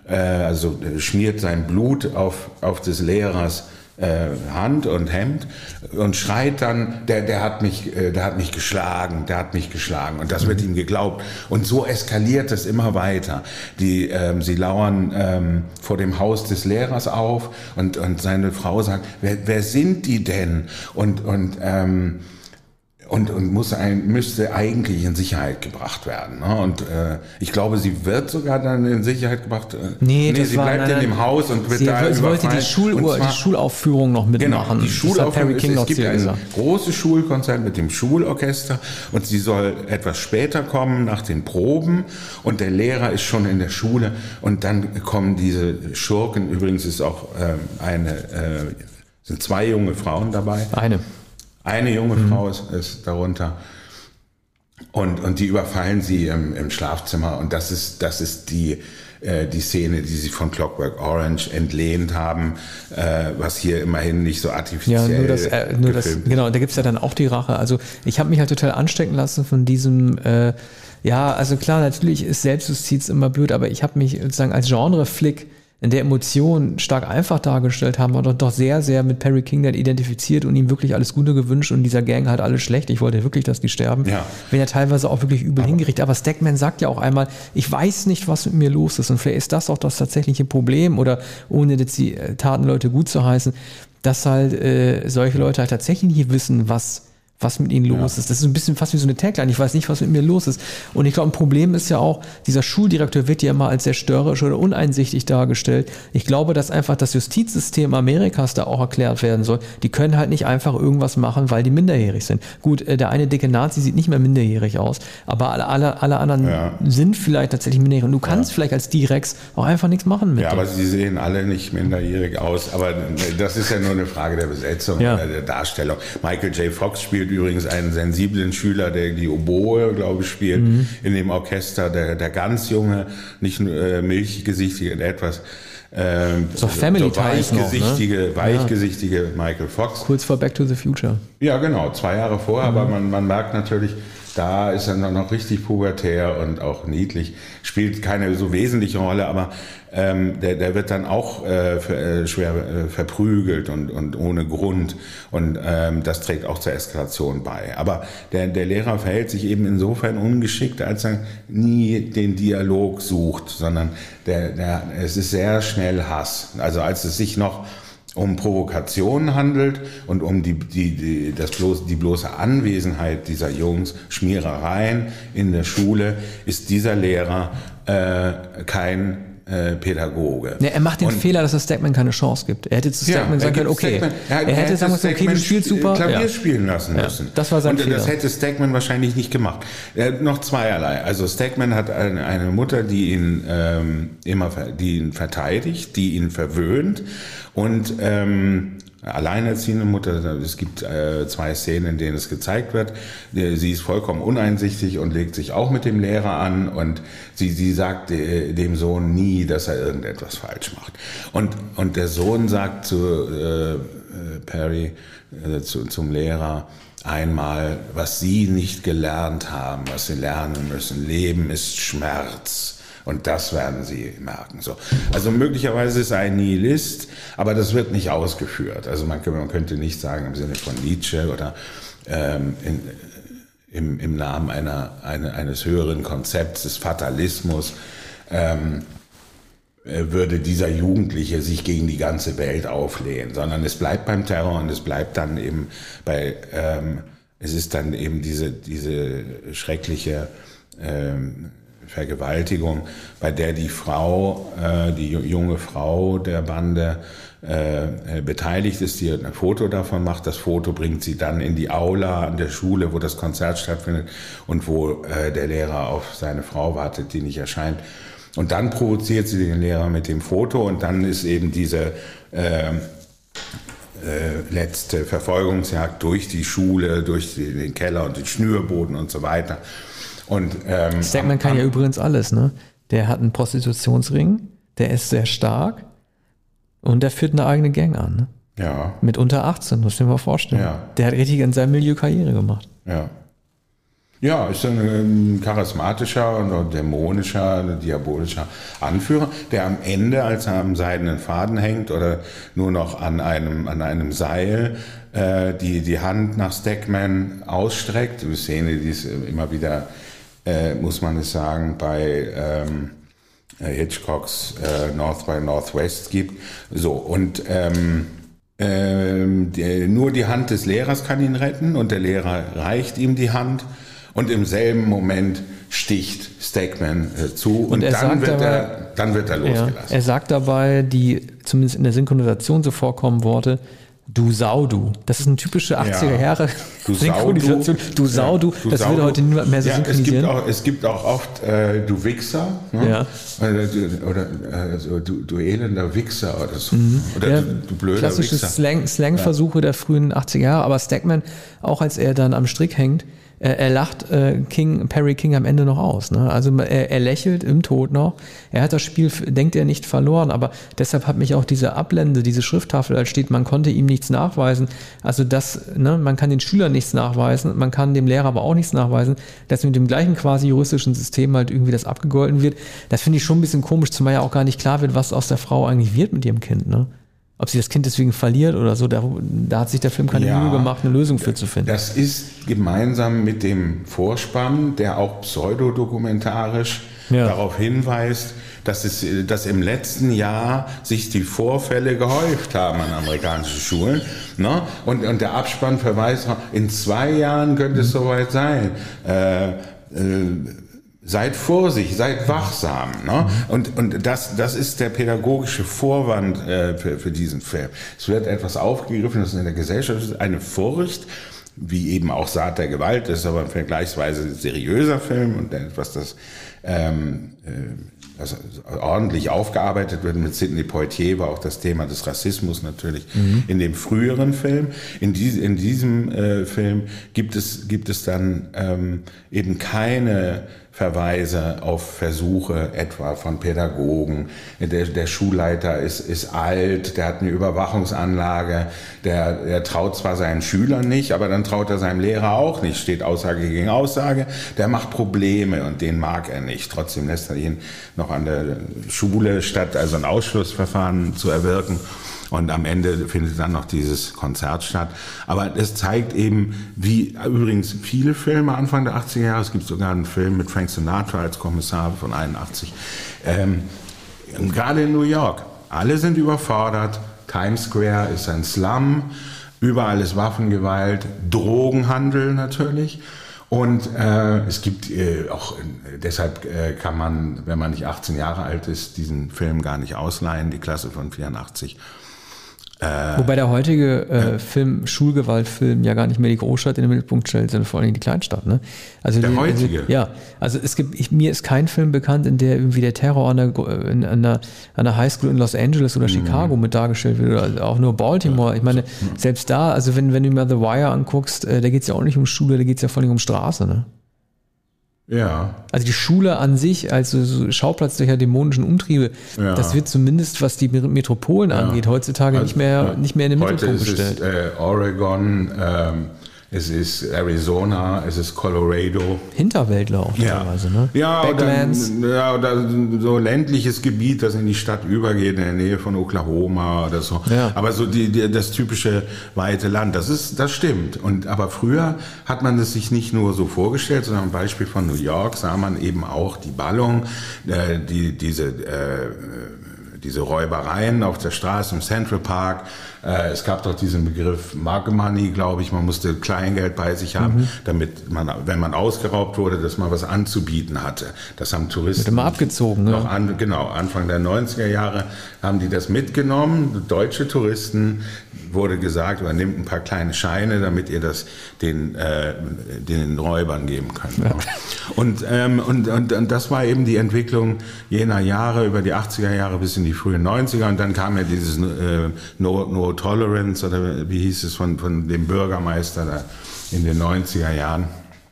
äh, also schmiert sein Blut auf, auf des Lehrers Äh, Hand und Hemd und schreit dann, der, der hat mich, äh, der hat mich geschlagen, der hat mich geschlagen und das wird ihm geglaubt und so eskaliert es immer weiter. Die, ähm, sie lauern ähm, vor dem Haus des Lehrers auf und und seine Frau sagt, wer, wer sind die denn? Und und ähm, Und, und muss ein, müsste eigentlich in Sicherheit gebracht werden. Ne? Und äh, ich glaube, sie wird sogar dann in Sicherheit gebracht. Äh, nee, nee das sie war, bleibt nein, in dem Haus und wird sie, da sie wollte die, Schuluhr, die Schulaufführung noch mitmachen. Genau, die Schulaufführung. Das hat Perry King es, noch es gibt ein gesagt. großes Schulkonzert mit dem Schulorchester und sie soll etwas später kommen nach den Proben und der Lehrer ist schon in der Schule und dann kommen diese Schurken. Übrigens ist auch äh, eine, äh, sind zwei junge Frauen dabei. Eine. Eine junge mhm. Frau ist, ist darunter. Und, und die überfallen sie im, im Schlafzimmer und das ist, das ist die, äh, die Szene, die sie von Clockwork Orange entlehnt haben, äh, was hier immerhin nicht so artifiziell ja, nur das, äh, nur das, genau, da gibt's ja dann auch die Rache. Also ich habe mich halt total anstecken lassen von diesem, äh, ja, also klar, natürlich ist Selbstjustiz immer blöd, aber ich habe mich sozusagen als Genre-Flick in der Emotion stark einfach dargestellt haben und doch sehr, sehr mit Perry King dann identifiziert und ihm wirklich alles Gute gewünscht und dieser Gang halt alles schlecht. Ich wollte wirklich, dass die sterben. Ja. Wenn er teilweise auch wirklich übel aber hingerichtet. Aber Stackman sagt ja auch einmal, ich weiß nicht, was mit mir los ist. Und vielleicht ist das auch das tatsächliche Problem oder ohne jetzt die Tatenleute gut zu heißen, dass halt äh, solche Leute halt tatsächlich nicht wissen, was was mit ihnen los ja. ist. Das ist ein bisschen fast wie so eine Tagline. Ich weiß nicht, was mit mir los ist. Und ich glaube, ein Problem ist ja auch, dieser Schuldirektor wird ja immer als sehr störrisch oder uneinsichtig dargestellt. Ich glaube, dass einfach das Justizsystem Amerikas da auch erklärt werden soll. Die können halt nicht einfach irgendwas machen, weil die minderjährig sind. Gut, der eine dicke Nazi sieht nicht mehr minderjährig aus, aber alle, alle, alle anderen ja. sind vielleicht tatsächlich minderjährig. Und du kannst ja. vielleicht als D-Rex auch einfach nichts machen mit Ja, dem. aber sie sehen alle nicht minderjährig aus. Aber das ist ja nur eine Frage der Besetzung ja. oder der Darstellung. Michael J. Fox spielt übrigens einen sensiblen Schüler, der die Oboe, glaube ich, spielt, mhm. in dem Orchester, der, der ganz junge, nicht äh, milchgesichtige, etwas äh, so Family so weichgesichtige, noch, ne? weichgesichtige ja. Michael Fox. Kurz vor Back to the Future. Ja, genau, zwei Jahre vorher, mhm. aber man, man merkt natürlich, da ist er noch richtig pubertär und auch niedlich, spielt keine so wesentliche Rolle, aber ähm, der, der wird dann auch äh, für, äh, schwer äh, verprügelt und, und ohne Grund und ähm, das trägt auch zur Eskalation bei. Aber der, der Lehrer verhält sich eben insofern ungeschickt, als er nie den Dialog sucht, sondern der, der, es ist sehr schnell Hass. Also als es sich noch um Provokation handelt und um die, die, die, das bloß, die bloße Anwesenheit dieser Jungs, Schmierereien in der Schule, ist dieser Lehrer äh, kein äh, Pädagoge. Ja, er macht den und, Fehler, dass er Stackman keine Chance gibt. Er hätte zu Stackman ja, sagen können, okay, Stackman, er, er, er hätte sagen müssen, okay, du spielst super. Klavier ja. spielen lassen müssen. Ja, das war sein und Fehler. Das hätte Stackman wahrscheinlich nicht gemacht. Er hat noch zweierlei. Also Stackman hat eine, eine Mutter, die ihn ähm, immer, die ihn verteidigt, die ihn verwöhnt und ähm, alleinerziehende Mutter, es gibt äh, zwei Szenen, in denen es gezeigt wird, sie ist vollkommen uneinsichtig und legt sich auch mit dem Lehrer an und sie, sie sagt äh, dem Sohn nie, dass er irgendetwas falsch macht. Und, und der Sohn sagt zu äh, Perry, äh, zu, zum Lehrer, einmal, was sie nicht gelernt haben, was sie lernen müssen, Leben ist Schmerz. Und das werden Sie merken. So. Also möglicherweise ist er ein Nihilist, aber das wird nicht ausgeführt. Also man, man könnte nicht sagen im Sinne von Nietzsche oder ähm, in, im, im Namen einer, eine, eines höheren Konzepts des Fatalismus ähm, würde dieser Jugendliche sich gegen die ganze Welt auflehnen, sondern es bleibt beim Terror und es bleibt dann eben bei, ähm, es ist dann eben diese, diese schreckliche ähm, Vergewaltigung, bei der die Frau, äh, die junge Frau der Bande äh, beteiligt ist, die ein Foto davon macht. Das Foto bringt sie dann in die Aula an der Schule, wo das Konzert stattfindet und wo äh, der Lehrer auf seine Frau wartet, die nicht erscheint. Und dann provoziert sie den Lehrer mit dem Foto und dann ist eben diese äh, äh, letzte Verfolgungsjagd durch die Schule, durch die, den Keller und den Schnürboden und so weiter. Und, ähm, Stackman kann ja übrigens alles, ne? Der hat einen Prostitutionsring, der ist sehr stark und der führt eine eigene Gang an. Ne? Ja. Mit unter achtzehn, muss ich mir mal vorstellen. Ja. Der hat richtig in seinem Milieu Karriere gemacht. Ja. Ja, ist ein charismatischer und dämonischer, diabolischer Anführer, der am Ende, als er am seidenen Faden hängt oder nur noch an einem, an einem Seil, äh, die, die Hand nach Stegman ausstreckt. Eine Szene, die es immer wieder, äh, muss man es sagen, bei ähm, Hitchcocks äh, North by Northwest gibt. So, und ähm, ähm, die, nur die Hand des Lehrers kann ihn retten und der Lehrer reicht ihm die Hand. Und im selben Moment sticht Stegman äh, zu und, und dann, wird dabei, er, dann wird er losgelassen. Ja, er sagt dabei, die zumindest in der Synchronisation so vorkommen Worte, du Sau, du. Das ist eine typische achtziger Jahre ja. Synchronisation. Du Sau, du. Du das Sau, würde heute niemand mehr so ja, synchronisieren. Es gibt auch, es gibt auch oft äh, du Wichser. Ne? Ja. Oder, oder also, du, du elender Wichser oder so. Mhm. Oder ja, du, du blöder klassische Wichser. Slang, Slang-Versuche ja. der frühen achtziger Jahre. Aber Stegman, auch als er dann am Strick hängt, er lacht äh, King, Perry King am Ende noch aus. Ne? Also er, er lächelt im Tod noch. Er hat das Spiel, denkt er, nicht verloren. Aber deshalb hat mich auch diese Ablende, diese Schrifttafel, als steht, man konnte ihm nichts nachweisen. Also das, ne, man kann den Schülern nichts nachweisen, man kann dem Lehrer aber auch nichts nachweisen, dass mit dem gleichen quasi juristischen System halt irgendwie das abgegolten wird. Das finde ich schon ein bisschen komisch, zumal ja auch gar nicht klar wird, was aus der Frau eigentlich wird mit ihrem Kind. Ne? Ob sie das Kind deswegen verliert oder so, da, da hat sich der Film keine ja, Mühe gemacht, eine Lösung für zu finden. Das ist gemeinsam mit dem Vorspann, der auch pseudodokumentarisch ja. darauf hinweist, dass, es, dass im letzten Jahr sich die Vorfälle gehäuft haben an amerikanischen Schulen. Ne? Und, und der Abspann verweist, in zwei Jahren könnte es soweit sein. Äh, äh, Seid vorsichtig, seid wachsam. Ne? Und, und das, das ist der pädagogische Vorwand äh, für, für diesen Film. Es wird etwas aufgegriffen, das in der Gesellschaft ist eine Furcht, wie eben auch Saat der Gewalt ist, aber ein vergleichsweise seriöser Film und etwas, das, ähm, das ordentlich aufgearbeitet wird. Mit Sidney Poitier war auch das Thema des Rassismus natürlich mhm. in dem früheren Film. In, dies, in diesem äh, Film gibt es, gibt es dann ähm, eben keine Verweise auf Versuche etwa von Pädagogen. Der, der Schulleiter ist, ist alt, der hat eine Überwachungsanlage, der, der traut zwar seinen Schülern nicht, aber dann traut er seinem Lehrer auch nicht, steht Aussage gegen Aussage. Der macht Probleme und den mag er nicht. Trotzdem lässt er ihn noch an der Schule, statt also ein Ausschlussverfahren zu erwirken. Und am Ende findet dann noch dieses Konzert statt. Aber es zeigt eben, wie übrigens viele Filme Anfang der achtziger Jahre, es gibt sogar einen Film mit Frank Sinatra als Kommissar von einundachtzig, ähm, gerade in New York, alle sind überfordert, Times Square ist ein Slum, überall ist Waffengewalt, Drogenhandel natürlich. Und äh, es gibt äh, auch, äh, deshalb äh, kann man, wenn man nicht achtzehn Jahre alt ist, diesen Film gar nicht ausleihen, die Klasse von vierundachtzig. Äh, Wobei der heutige äh, äh, Film, Schulgewaltfilm, ja gar nicht mehr die Großstadt in den Mittelpunkt stellt, sondern vor allem die Kleinstadt. Ne? Also der die, heutige? Also, ja, also es gibt, ich, mir ist kein Film bekannt, in der irgendwie der Terror an der, in, an der, an der Highschool in Los Angeles oder mhm. Chicago mit dargestellt wird, oder also auch nur Baltimore. Ich meine, mhm. selbst da, also wenn, wenn du mir The Wire anguckst, äh, da geht es ja auch nicht um Schule, da geht es ja vor allem um Straße. Ne? Ja. Also die Schule an sich, also so Schauplatz der dämonischen Umtriebe, ja. das wird zumindest, was die Metropolen ja. angeht, heutzutage also, nicht mehr, ja. nicht mehr in den Mittelpunkt gestellt. Heute ist es äh, Oregon, ähm, es ist Arizona, es ist Colorado. Hinterwäldler auch ja. teilweise, ne? Ja, Backlands. Oder, ja, oder so ländliches Gebiet, das in die Stadt übergeht, in der Nähe von Oklahoma oder so. Ja. Aber so die, die, das typische weite Land, das ist, das stimmt. Und, aber früher hat man das sich nicht nur so vorgestellt, sondern am Beispiel von New York sah man eben auch die Ballung, äh, die, diese, äh, diese Räubereien auf der Straße im Central Park. Äh, es gab doch diesen Begriff Mug Money, glaube ich. Man musste Kleingeld bei sich haben, mhm. damit man, wenn man ausgeraubt wurde, dass man was anzubieten hatte. Das haben Touristen wird immer abgezogen. Noch ne? an, genau, Anfang der neunziger Jahre haben die das mitgenommen. Deutsche Touristen, wurde gesagt, übernimmt ein paar kleine Scheine, damit ihr das den, äh, den Räubern geben könnt. Ja. Und, ähm, und, und, und das war eben die Entwicklung jener Jahre, über die achtziger Jahre bis in die frühen neunziger. Und dann kam ja dieses äh, no, no Tolerance, oder wie hieß es, von, von dem Bürgermeister da in den neunziger Jahren.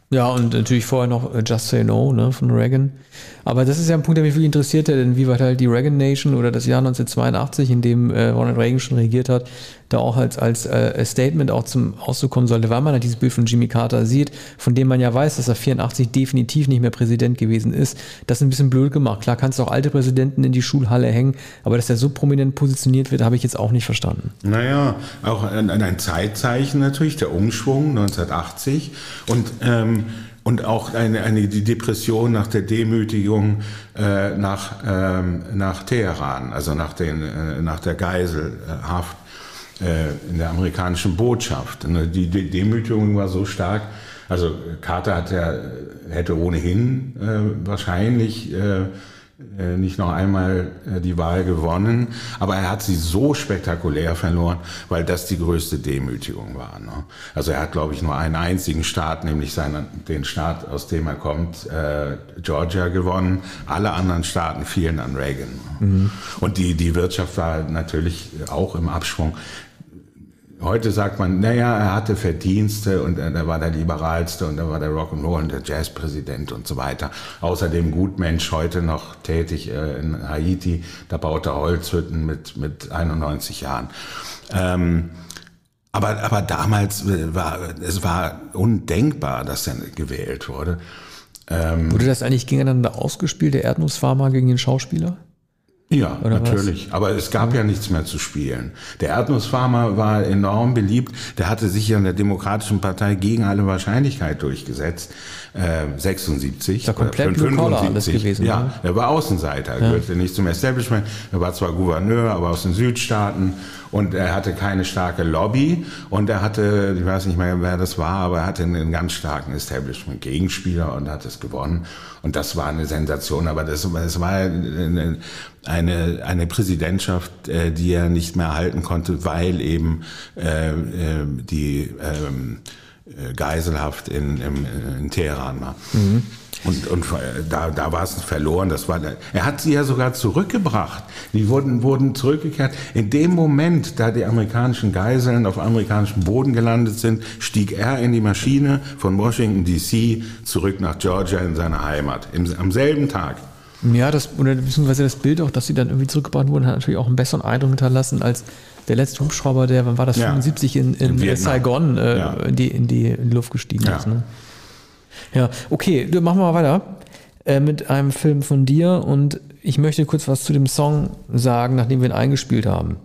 Ja, und natürlich vorher noch Just Say No, ne, von Reagan. Aber das ist ja ein Punkt, der mich wirklich interessiert hat, inwieweit halt die Reagan Nation oder das Jahr neunzehnhundertzweiundachtzig, in dem äh, Ronald Reagan schon regiert hat, da auch als, als äh, Statement auch zum Ausdruck kommen sollte, weil man halt dieses Bild von Jimmy Carter sieht, von dem man ja weiß, dass er vierundachtzig definitiv nicht mehr Präsident gewesen ist. Das ist ein bisschen blöd gemacht. Klar kannst du auch alte Präsidenten in die Schulhalle hängen, aber dass er so prominent positioniert wird, habe ich jetzt auch nicht verstanden. Naja, auch ein, ein Zeitzeichen natürlich, der Umschwung neunzehnhundertachtzig und ähm, Und auch eine, eine die Depression nach der Demütigung äh, nach, ähm, nach Teheran, also nach, den, äh, nach der Geiselhaft äh, in der amerikanischen Botschaft. Die, die Demütigung war so stark, also Carter hat ja, hätte ohnehin äh, wahrscheinlich äh, nicht noch einmal die Wahl gewonnen, aber er hat sie so spektakulär verloren, weil das die größte Demütigung war. Ne? Also er hat, glaube ich, nur einen einzigen Staat, nämlich seinen, den Staat, aus dem er kommt, äh, Georgia, gewonnen. Alle anderen Staaten fielen an Reagan. Mhm. Und die, die Wirtschaft war natürlich auch im Abschwung. Heute sagt man, naja, er hatte Verdienste und er war der liberalste und er war der Rock'n'Roll und der Jazzpräsident und so weiter. Außerdem Gutmensch, heute noch tätig in Haiti, da baut er Holzhütten mit, mit einundneunzig Jahren. Ähm, aber, aber damals war, es war undenkbar, dass er gewählt wurde. Ähm, Wurde das eigentlich gegeneinander ausgespielt, der Erdnussfarmer gegen den Schauspieler? Ja, oder natürlich. Was? Aber es gab ja nichts mehr zu spielen. Der Erdnussfarmer war enorm beliebt. Der hatte sich ja in der Demokratischen Partei gegen alle Wahrscheinlichkeit durchgesetzt. Äh, sechsundsiebzig. Das war komplett Blue-Collar alles gewesen. Ja, ne? Er war Außenseiter. Er ja. gehörte nicht zum Establishment. Er war zwar Gouverneur, aber aus den Südstaaten. Und er hatte keine starke Lobby. Und er hatte, ich weiß nicht mehr, wer das war, aber er hatte einen ganz starken Establishment-Gegenspieler und hat es gewonnen. Und das war eine Sensation. Aber das, das war eine, eine, eine Präsidentschaft, die er nicht mehr halten konnte, weil eben äh, die äh, Geiselhaft in, in, in Teheran war. Mhm. Und, und da, da war es verloren. Das war, er hat sie ja sogar zurückgebracht. Die wurden, wurden zurückgekehrt. In dem Moment, da die amerikanischen Geiseln auf amerikanischem Boden gelandet sind, stieg er in die Maschine von Washington D C zurück nach Georgia in seine Heimat. Im, am selben Tag. Ja, das, oder beziehungsweise das Bild auch, dass sie dann irgendwie zurückgebracht wurden, hat natürlich auch einen besseren Eindruck hinterlassen als der letzte Hubschrauber, der, wann war das, ja. fünfundsiebzig in, in, in Saigon äh, ja. in, die, in die Luft gestiegen ja. ist. Ne? Ja, okay, machen wir mal weiter äh, mit einem Film von dir und ich möchte kurz was zu dem Song sagen, nachdem wir ihn eingespielt haben.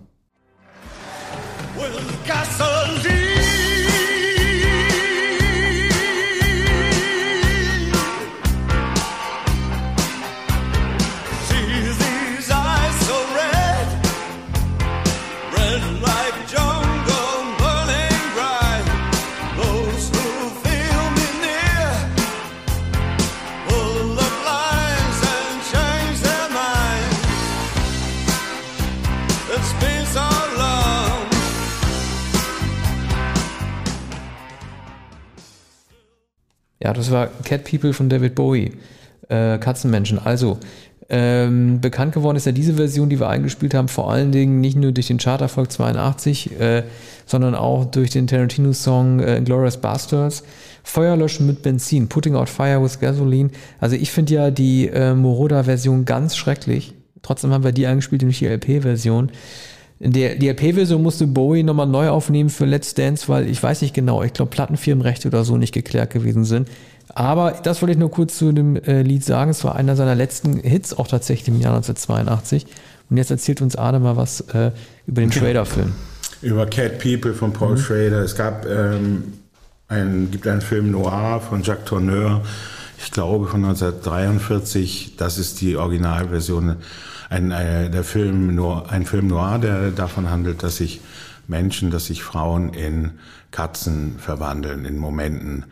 Ja, das war Cat People von David Bowie, äh, Katzenmenschen. Also, ähm, bekannt geworden ist ja diese Version, die wir eingespielt haben, vor allen Dingen nicht nur durch den Charterfolg zweiundachtzig, äh, sondern auch durch den Tarantino-Song äh, Inglourious Basterds. Feuer löschen mit Benzin, Putting Out Fire with Gasoline. Also ich finde ja die äh, Moroder-Version ganz schrecklich. Trotzdem haben wir die eingespielt, nämlich die L P-Version. Die, die L P-Version musste Bowie nochmal neu aufnehmen für Let's Dance, weil ich weiß nicht genau, ich glaube Plattenfirmenrechte oder so nicht geklärt gewesen sind. Aber das wollte ich nur kurz zu dem äh, Lied sagen. Es war einer seiner letzten Hits auch tatsächlich im Jahr neunzehnhundertzweiundachtzig. Und jetzt erzählt uns Adam mal was äh, über den Schrader-Film. Über Cat People von Paul mhm. Schrader. Es gab ähm, ein, gibt einen Film Noir von Jacques Tourneur, ich glaube von neunzehnhundertdreiundvierzig. Das ist die Originalversion. Ein, ein, der Film, ein Film Noir, der davon handelt, dass sich Menschen, dass sich Frauen in Katzen verwandeln, in Momenten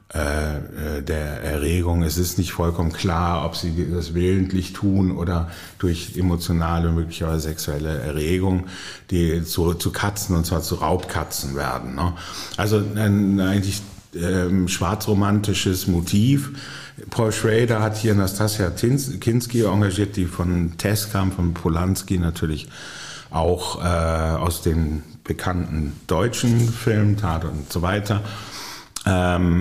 äh, der Erregung. Es ist nicht vollkommen klar, ob sie das willentlich tun oder durch emotionale, möglicherweise sexuelle Erregung, die zu, zu Katzen, und zwar zu Raubkatzen werden. Ne? Also ein eigentlich ähm, schwarzromantisches Motiv. Paul Schrader hat hier Nastassja Kinski engagiert, die von Tess kam, von Polanski natürlich auch äh, aus den bekannten deutschen Filmen, Tatort und so weiter. Ähm,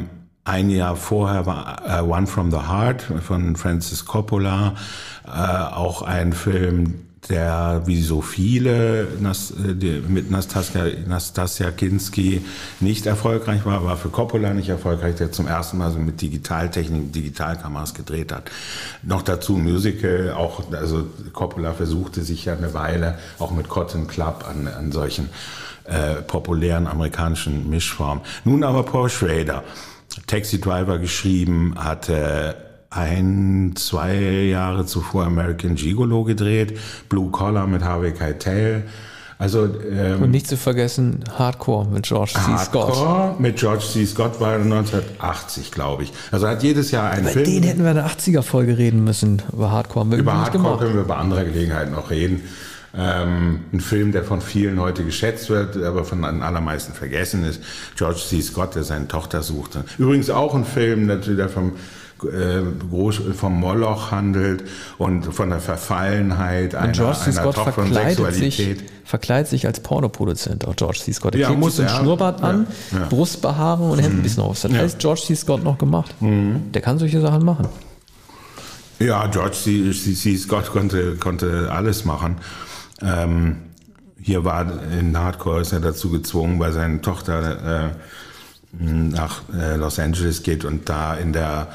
ein Jahr vorher war uh, One from the Heart von Francis Coppola, äh, auch ein Film, der wie so viele mit Nastassja, Nastassja Kinski nicht erfolgreich war, war für Coppola nicht erfolgreich, der zum ersten Mal so mit Digitaltechnik, Digitalkameras gedreht hat. Noch dazu Musical, auch, also Coppola versuchte sich ja eine Weile auch mit Cotton Club an, an solchen äh, populären amerikanischen Mischformen. Nun aber Paul Schrader, Taxi Driver geschrieben, hatte ein, zwei Jahre zuvor American Gigolo gedreht, Blue Collar mit Harvey Keitel. Also, ähm, und nicht zu vergessen Hardcore mit George C. Scott. Hardcore mit George C. Scott war neunzehnhundertachtzig, glaube ich. Also hat jedes Jahr einen Über Film. den hätten wir in der achtziger-Folge reden müssen, über Hardcore. Haben wir über Hardcore gemacht. können wir bei anderer Gelegenheit noch reden. Ähm, ein Film, der von vielen heute geschätzt wird, aber von den allermeisten vergessen ist. George C. Scott, der seine Tochter suchte. Übrigens auch ein Film, der vom vom Moloch handelt und von der Verfallenheit einer, George C. einer Scott Tochter und Sexualität. Sich, verkleidet sich als Pornoproduzent, auch George C. Scott. Er ja, klebt muss sich so einen er. Schnurrbart an, ja, ja. Brustbehaarung und Hemd ein bisschen auf. Das ja. heißt, George C. Scott noch gemacht. Mhm. Der kann solche Sachen machen. Ja, George C. C. Scott konnte, konnte alles machen. Ähm, hier war in Hardcore ist er dazu gezwungen, weil seine Tochter äh, nach äh, Los Angeles geht und da in der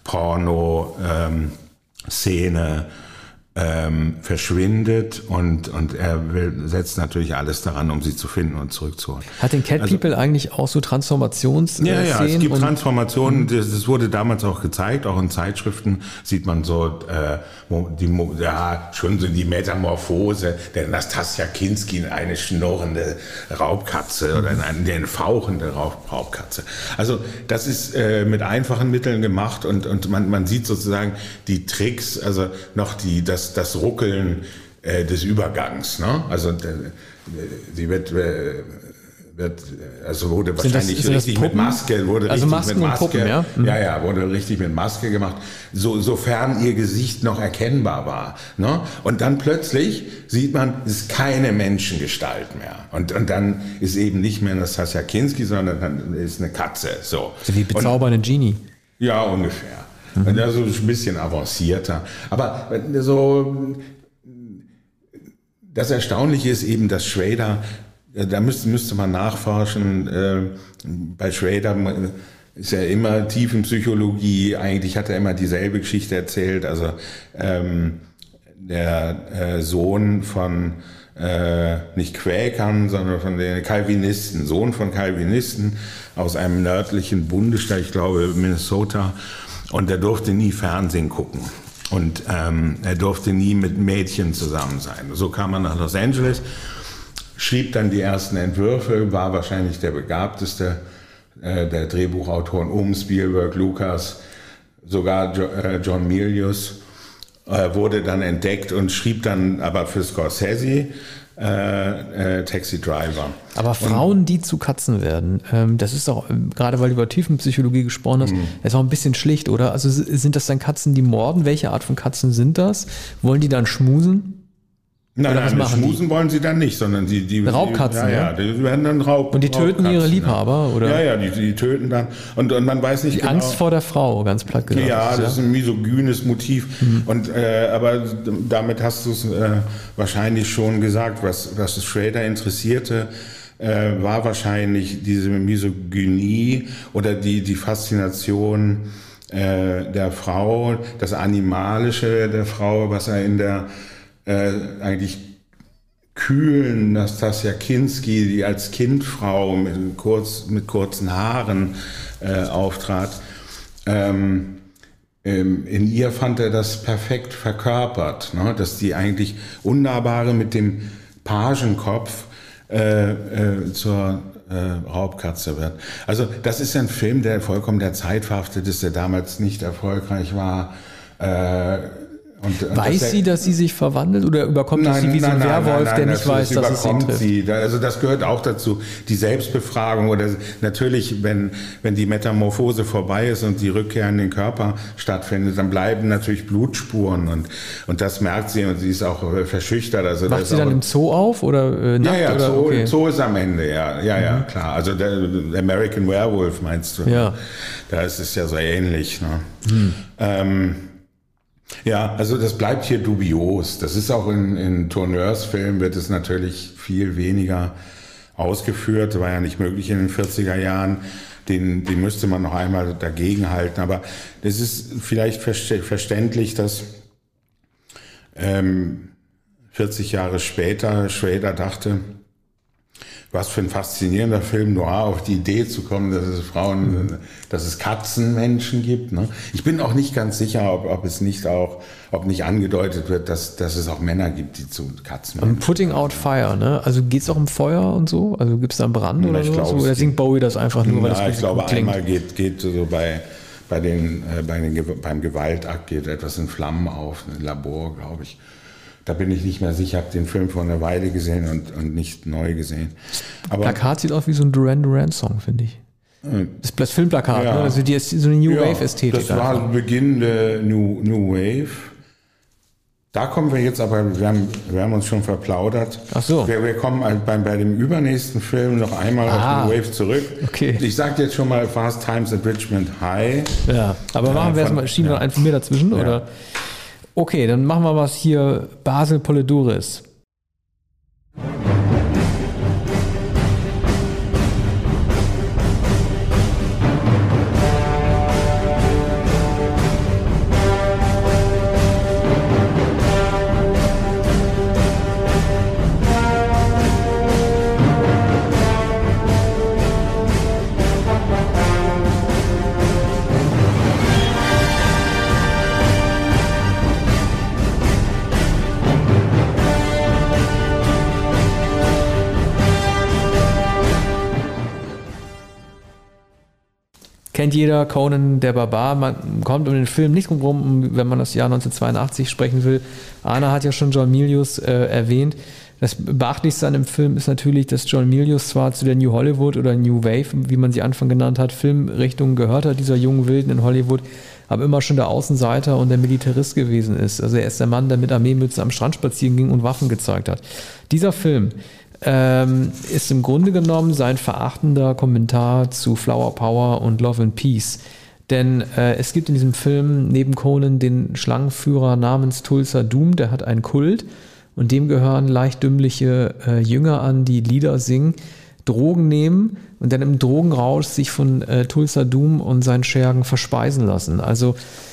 Porno-Szene ähm, verschwindet und, und er will, setzt natürlich alles daran, um sie zu finden und zurückzuholen. Hat den Cat People also, eigentlich auch so Transformationsszenen? Ja, ja, es gibt Transformationen, das, das wurde damals auch gezeigt, auch in Zeitschriften sieht man so, äh, die, ja, schon so die Metamorphose der Nastassja Kinski in eine schnurrende Raubkatze oder in eine, eine fauchende Raub, Raubkatze. Also das ist äh, mit einfachen Mitteln gemacht und, und man, man sieht sozusagen die Tricks, also noch die, das das Ruckeln äh, des Übergangs, ne? Also äh, sie wird, äh, wird also wurde sind wahrscheinlich das, richtig mit Maske, wurde also richtig Masken mit Maske, und Puppen, ja? Mhm. ja, ja, wurde richtig mit Maske gemacht, so, sofern ihr Gesicht noch erkennbar war, ne? Und dann plötzlich sieht man, es ist keine Menschengestalt mehr und und dann ist eben nicht mehr Nastassja Kinski, sondern dann ist eine Katze, so. So wie bezaubernde Genie. Ja, ungefähr. Mhm. Also ein bisschen avancierter. Aber so, das Erstaunliche ist eben, dass Schrader, da müsste, müsste man nachforschen, äh, bei Schrader ist ja immer Tiefenpsychologie, eigentlich hat er immer dieselbe Geschichte erzählt, also ähm, der äh, Sohn von äh, nicht Quäkern, sondern von den Calvinisten, Sohn von Calvinisten aus einem nördlichen Bundesstaat, ich glaube Minnesota. Und er durfte nie Fernsehen gucken. Und ähm, er durfte nie mit Mädchen zusammen sein. So kam er nach Los Angeles, schrieb dann die ersten Entwürfe, war wahrscheinlich der begabteste äh, der Drehbuchautoren um Spielberg, Lucas, sogar jo, äh, John Milius, äh, wurde dann entdeckt und schrieb dann aber für Scorsese Äh, äh, Taxi Driver. Aber Frauen, die zu Katzen werden, ähm, das ist doch, gerade weil du über Tiefenpsychologie gesprochen hast, mhm. ist auch ein bisschen schlicht, oder? Also sind das dann Katzen, die morden? Welche Art von Katzen sind das? Wollen die dann schmusen? Nein, nein, schmusen die? Wollen sie dann nicht, sondern die, die Raubkatzen, die, ja, ja, die werden dann Raub. Und die töten Raubkatzen, ihre Liebhaber, ja. oder? Ja, ja, die, die töten dann und, und man weiß nicht die genau. Angst vor der Frau, ganz platt gesagt. Ja, das ist ein misogynes Motiv. Mhm. Und äh, aber damit hast du es äh, wahrscheinlich schon gesagt, was was Schrader interessierte. Äh, war wahrscheinlich diese Misogynie oder die die Faszination äh, der Frau, das Animalische der Frau, was er in der Äh, eigentlich kühlen Nastassja Kinski, die als Kindfrau mit, kurz, mit kurzen Haaren äh, auftrat. Ähm, ähm, in ihr fand er das perfekt verkörpert, ne? Dass die eigentlich Unnahbare mit dem Pagenkopf äh, äh, zur äh, Raubkatze wird. Also das ist ein Film, der vollkommen der Zeit verhaftet ist, der damals nicht erfolgreich war. Äh, Und, und weiß das, sie, dass sie sich verwandelt oder überkommt nein, das sie wie so ein nein, Werwolf, nein, nein, der nein, nicht weiß, dass es sie trifft? Sie. Also das gehört auch dazu, die Selbstbefragung oder natürlich, wenn, wenn die Metamorphose vorbei ist und die Rückkehr in den Körper stattfindet, dann bleiben natürlich Blutspuren und, und das merkt sie und sie ist auch verschüchtert. Also Wacht sie dann im Zoo auf oder äh, nackt? Ja, ja, oder? Zoo, Okay. Zoo ist am Ende, ja, ja, ja, mhm. klar. Also der, der American Werewolf meinst du? Ja. Da ist es ja so ähnlich. Ne? Mhm. Ähm, Ja, also das bleibt hier dubios. Das ist auch in, in Tourneurs-Filmen wird es natürlich viel weniger ausgeführt. Das war ja nicht möglich in den vierziger Jahren. Den, den müsste man noch einmal dagegen halten. Aber das ist vielleicht verständlich, dass ähm, vierzig Jahre später Schrader dachte, was für ein faszinierender Film Noir, auf die Idee zu kommen, dass es Frauen, dass es Katzenmenschen gibt. Ne? Ich bin auch nicht ganz sicher, ob, ob es nicht auch, ob nicht angedeutet wird, dass, dass es auch Männer gibt, die zu Katzenmenschen. Putting out fire, ne? Also geht's auch um Feuer und so? Also gibt's da einen Brand Ja, oder ich so? glaub, Oder singt Bowie das einfach nur, weil ja, das ich glaube, klingt? einmal geht, geht so bei, bei den, äh, bei den, beim Gewaltakt geht etwas in Flammen auf, ein Labor, glaube ich. Da bin ich nicht mehr sicher, habe den Film vor einer Weile gesehen und, und nicht neu gesehen. Aber Plakat sieht aus wie so ein Duran Duran Song, finde ich. Das, das Filmplakat, ja. Ne? Also die ist so eine New ja, Wave Ästhetik. Das war einfach. Beginn der New, New Wave. Da kommen wir jetzt aber, wir haben, wir haben uns schon verplaudert. Ach so. Wir, wir kommen bei, bei dem übernächsten Film noch einmal ah, auf New Wave zurück. Okay. Ich sage jetzt schon mal Fast Times at Richmond High. Ja, aber machen äh, wir erstmal, schieben wir ja. einen von mir dazwischen, ja. oder? Okay, dann machen wir was hier. Basil Poledouris. Kennt jeder, Conan der Barbar. Man kommt um den Film nicht rum, wenn man das Jahr neunzehnhundertzweiundachtzig sprechen will. Arne hat ja schon John Milius äh, erwähnt. Das Beachtlichste an dem Film ist natürlich, dass John Milius zwar zu der New Hollywood oder New Wave, wie man sie Anfang genannt hat, Filmrichtung gehört hat, dieser jungen Wilden in Hollywood, aber immer schon der Außenseiter und der Militarist gewesen ist. Also er ist der Mann, der mit Armeemütze am Strand spazieren ging und Waffen gezeigt hat. Dieser Film ähm, ist im Grunde genommen sein verachtender Kommentar zu Flower Power und Love and Peace. Denn äh, es gibt in diesem Film neben Conan den Schlangenführer namens Tulsa Doom, der hat einen Kult und dem gehören leicht dümmliche äh, Jünger an, die Lieder singen, Drogen nehmen und dann im Drogenrausch sich von äh, Tulsa Doom und seinen Schergen verspeisen lassen. Also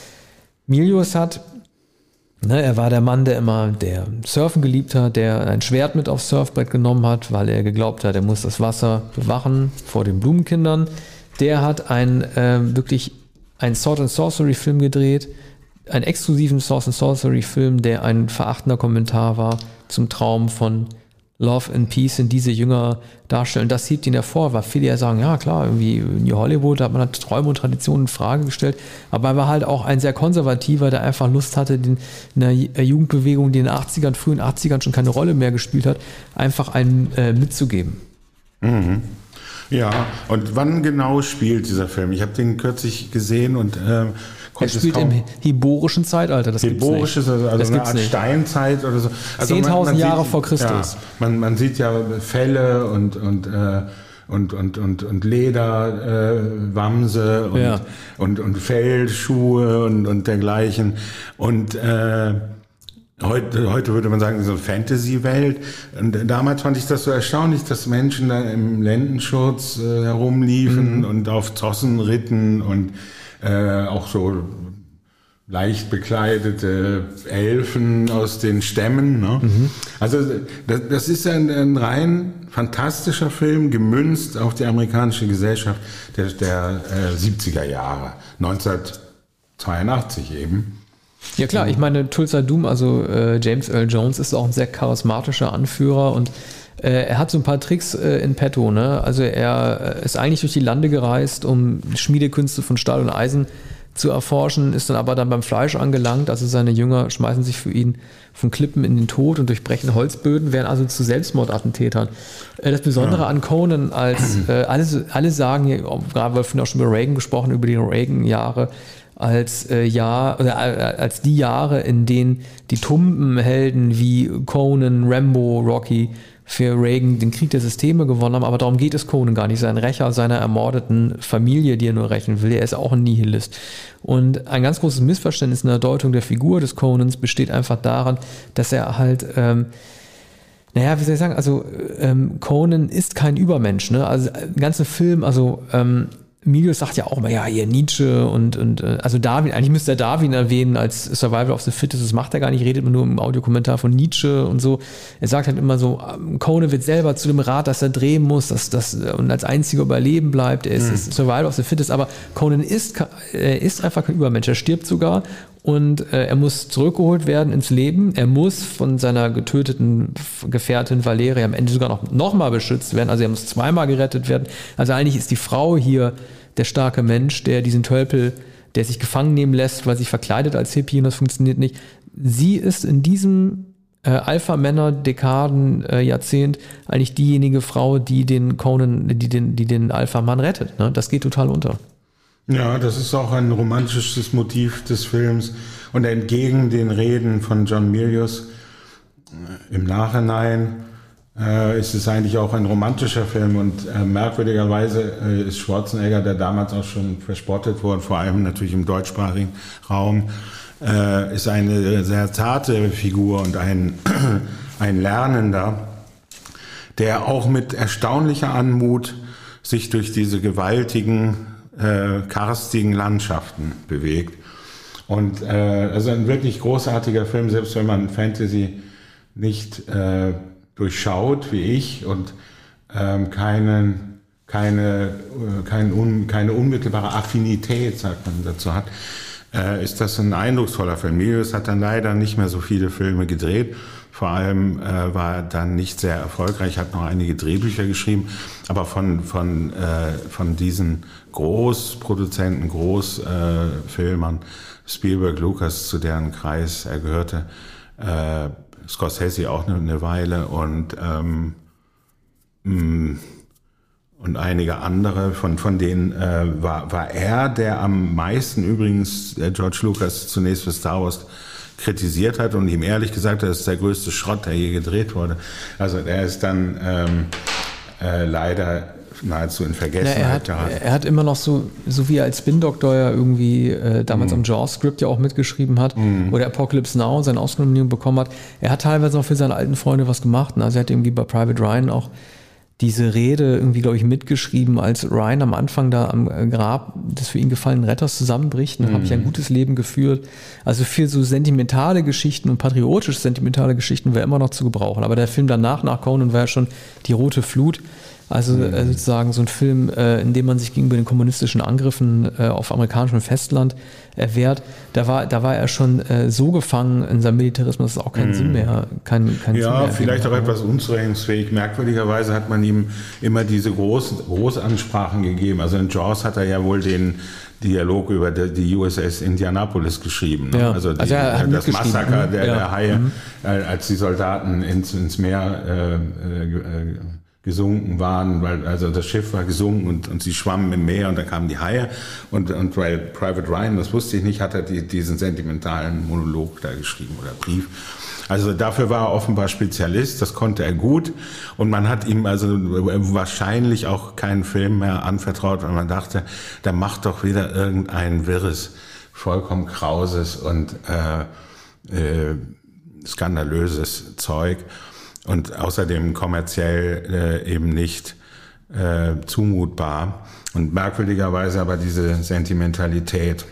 Milius hat, ne, er war der Mann, der immer der Surfen geliebt hat, der ein Schwert mit aufs Surfbrett genommen hat, weil er geglaubt hat, er muss das Wasser bewachen vor den Blumenkindern. Der hat ein äh, wirklich einen Sword and Sorcery Film gedreht, einen exklusiven Sword and Sorcery Film, der ein verachtender Kommentar war zum Traum von Love and Peace, in diese Jünger darstellen. Das hebt ihn hervor, weil viele ja sagen, ja klar, irgendwie New Hollywood, da hat man halt Träume und Traditionen in Frage gestellt, aber er war halt auch ein sehr konservativer, der einfach Lust hatte, den, in einer Jugendbewegung, die in den achtzigern, frühen achtzigern schon keine Rolle mehr gespielt hat, einfach einen äh, mitzugeben. Mhm. Ja, und wann genau spielt dieser Film? Ich habe den kürzlich gesehen und äh, er spielt im hiborischen Zeitalter, das gibt's nicht. Hiborisches, also, also das eine Art nicht. Steinzeit oder so. Also zehntausend Jahre vor Christus. Ja, man, man sieht ja Felle und, und, äh, und, und, und, und Leder, äh, Wamse und, ja. und, und Fellschuhe und, und dergleichen. Und äh, Heute, heute würde man sagen, so eine Fantasy-Welt. Und damals fand ich das so erstaunlich, dass Menschen da im Lendenschurz äh, herumliefen mhm. und auf Zossen ritten und äh, auch so leicht bekleidete Elfen aus den Stämmen. Ne? Mhm. Also das, das ist ein, ein rein fantastischer Film, gemünzt auf die amerikanische Gesellschaft der, der äh, siebziger Jahre, neunzehnhundertzweiundachtzig eben. Ja klar, ich meine, Tulsa Doom, also äh, James Earl Jones, ist auch ein sehr charismatischer Anführer und äh, er hat so ein paar Tricks äh, in petto. Ne? Also er äh, ist eigentlich durch die Lande gereist, um Schmiedekünste von Stahl und Eisen zu erforschen, ist dann aber dann beim Fleisch angelangt. Also seine Jünger schmeißen sich für ihn von Klippen in den Tod und durchbrechen Holzböden, werden also zu Selbstmordattentätern. Das Besondere ja. an Conan, als äh, alle, alle sagen, gerade weil wir auch schon über Reagan gesprochen, über die Reagan-Jahre, als äh, Jahr oder äh, als die Jahre, in denen die tumben Helden wie Conan, Rambo, Rocky für Reagan den Krieg der Systeme gewonnen haben, aber darum geht es Conan gar nicht. Sein Rächer seiner ermordeten Familie, die er nur rächen will, er ist auch ein Nihilist. Und ein ganz großes Missverständnis in der Deutung der Figur des Conans besteht einfach daran, dass er halt, ähm, naja, wie soll ich sagen, also ähm, Conan ist kein Übermensch, ne? Also der ganze Film, also ähm, Milius sagt ja auch immer, ja, hier Nietzsche und, und also Darwin, eigentlich müsste er Darwin erwähnen als Survival of the Fittest, das macht er gar nicht, redet man nur im Audiokommentar von Nietzsche und so. Er sagt halt immer so, Conan wird selber zu dem Rad, dass er drehen muss, dass das und als einziger überleben bleibt, er ist mhm. Survival of the Fittest, aber Conan ist, er ist einfach kein Übermensch, er stirbt sogar und äh, er muss zurückgeholt werden ins Leben, er muss von seiner getöteten Gefährtin Valeria am Ende sogar noch, noch mal beschützt werden, also er muss zweimal gerettet werden, also eigentlich ist die Frau hier der starke Mensch, der diesen Tölpel, der sich gefangen nehmen lässt, weil sich verkleidet als Hippie und das funktioniert nicht. Sie ist in diesem äh, Alpha-Männer-Dekaden-Jahrzehnt äh, eigentlich diejenige Frau, die den Conan, die den, die den Alpha-Mann rettet. Ne? Das geht total unter. Ja, das ist auch ein romantisches Motiv des Films. Und entgegen den Reden von John Milius äh, im Nachhinein Äh, ist es eigentlich auch ein romantischer Film und äh, merkwürdigerweise äh, ist Schwarzenegger, der damals auch schon verspottet wurde, vor allem natürlich im deutschsprachigen Raum, äh, ist eine sehr zarte Figur und ein, ein Lernender, der auch mit erstaunlicher Anmut sich durch diese gewaltigen, äh, karstigen Landschaften bewegt. Und äh, also ein wirklich großartiger Film, selbst wenn man Fantasy nicht äh, durchschaut wie ich und ähm, keinen, keine, äh, kein un, keine unmittelbare Affinität, sagt man dazu hat, äh, ist das ein eindrucksvoller Film. Milius hat dann leider nicht mehr so viele Filme gedreht. Vor allem äh, war er dann nicht sehr erfolgreich, hat noch einige Drehbücher geschrieben, aber von, von, äh, von diesen Großproduzenten, Großfilmern, äh, Spielberg, Lucas, zu deren Kreis er gehörte, äh, Scorsese auch eine, eine Weile und ähm, mh, und einige andere, von von denen äh, war war er, der am meisten übrigens äh, George Lucas zunächst für Star Wars kritisiert hat und ihm ehrlich gesagt hat, das ist der größte Schrott, der je gedreht wurde. Also er ist dann ähm, äh, leider nahezu in Vergessenheit ja, er hat, geraten. Er hat immer noch so, so wie er als Spin-Doktor ja irgendwie äh, damals mm. am Jaws-Skript ja auch mitgeschrieben hat, mm. oder Apocalypse Now seine Oscar-Nominierung bekommen hat. Er hat teilweise auch für seine alten Freunde was gemacht. Also er hat irgendwie bei Private Ryan auch diese Rede irgendwie, glaube ich, mitgeschrieben, als Ryan am Anfang da am Grab des für ihn gefallenen Retters zusammenbricht. Und dann mm. habe ich ein gutes Leben geführt. Also für so sentimentale Geschichten und patriotisch sentimentale Geschichten war immer noch zu gebrauchen. Aber der Film danach, nach Conan, war ja schon die rote Flut. Also mhm. sozusagen so ein Film, äh, in dem man sich gegenüber den kommunistischen Angriffen äh, auf amerikanischem Festland erwehrt, da war, da war er schon äh, so gefangen in seinem Militarismus, dass es auch keinen mhm. Sinn mehr, kein, kein ja, Sinn mehr vielleicht auch etwas unzurechnungsfähig. Merkwürdigerweise hat man ihm immer diese großen Großansprachen gegeben. Also in Jaws hat er ja wohl den Dialog über die U S S Indianapolis geschrieben. Ne? Ja. Also, die, also er hat das Massaker der, ja. der Haie, mhm. als die Soldaten ins, ins Meer äh, äh, gesunken waren, weil also das Schiff war gesunken und, und sie schwammen im Meer und dann kamen die Haie und, und weil Private Ryan, das wusste ich nicht, hat er die, diesen sentimentalen Monolog da geschrieben oder Brief. Also dafür war er offenbar Spezialist, das konnte er gut und man hat ihm also wahrscheinlich auch keinen Film mehr anvertraut, weil man dachte, der macht doch wieder irgendein wirres, vollkommen krauses und äh, äh, skandalöses Zeug. Und außerdem kommerziell äh, eben nicht äh, zumutbar. Und merkwürdigerweise aber diese Sentimentalität.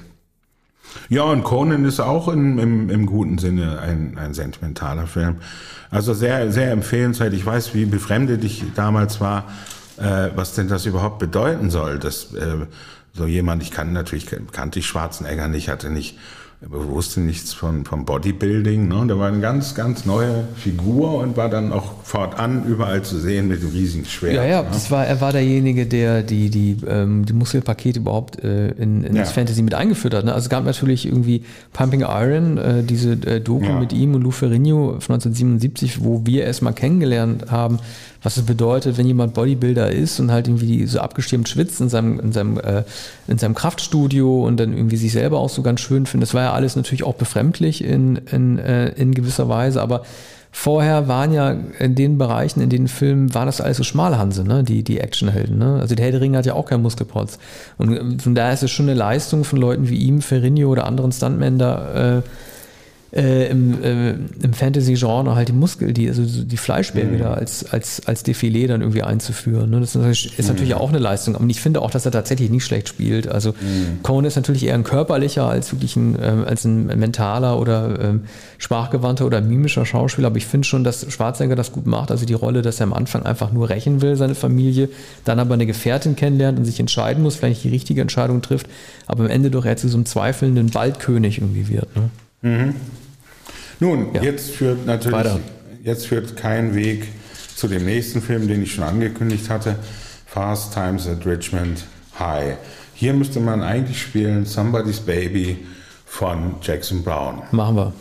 Ja, und Conan ist auch in, im, im guten Sinne ein, ein sentimentaler Film. Also sehr, sehr empfehlenswert. Ich weiß, wie befremdet ich damals war, äh, was denn das überhaupt bedeuten soll. Dass äh, so jemand, ich kann natürlich, kannte ich Schwarzenegger nicht, hatte nicht er wusste nichts von, vom Bodybuilding. Ne? Der war eine ganz, ganz neue Figur und war dann auch fortan überall zu sehen mit dem riesigen Schwert. Ja, ja, ne? das war, er war derjenige, der die, die, ähm, die Muskelpakete überhaupt äh, in, in ja. das Fantasy mit eingeführt hat. Ne? Also es gab natürlich irgendwie Pumping Iron, äh, diese äh, Doku ja. mit ihm und Lou Ferrigno von neunzehnhundertsiebenundsiebzig, wo wir erstmal kennengelernt haben, was es bedeutet, wenn jemand Bodybuilder ist und halt irgendwie so abgestimmt schwitzt in seinem, in seinem, äh, in seinem Kraftstudio und dann irgendwie sich selber auch so ganz schön findet. Das war ja alles natürlich auch befremdlich in, in, äh, in gewisser Weise, aber vorher waren ja in den Bereichen, in den Filmen, war das alles so Schmalhanse, ne? die, die Actionhelden. Ne? Also der Herr der Ringe hat ja auch keinen Muskelprotz. Und von daher ist es schon eine Leistung von Leuten wie ihm, Ferrigno oder anderen Stuntmen da, äh, Äh, im, äh, im Fantasy-Genre halt die Muskel, die, also die Fleischberge mhm. als, als, als Defilé dann irgendwie einzuführen. Ne? Das ist natürlich, ist natürlich mhm. auch eine Leistung. Und ich finde auch, dass er tatsächlich nicht schlecht spielt. Also mhm. Coen ist natürlich eher ein körperlicher als wirklich ein, ähm, als ein mentaler oder ähm, sprachgewandter oder mimischer Schauspieler. Aber ich finde schon, dass Schwarzenegger das gut macht. Also die Rolle, dass er am Anfang einfach nur rächen will, seine Familie, dann aber eine Gefährtin kennenlernt und sich entscheiden muss, vielleicht die richtige Entscheidung trifft, aber am Ende doch eher zu so einem zweifelnden Waldkönig irgendwie wird. Ne? Mhm. Nun, ja. jetzt führt natürlich Weiter. jetzt führt kein Weg zu dem nächsten Film, den ich schon angekündigt hatte, Fast Times at Richmond High. Hier müsste man eigentlich spielen Somebody's Baby von Jackson Browne. Machen wir.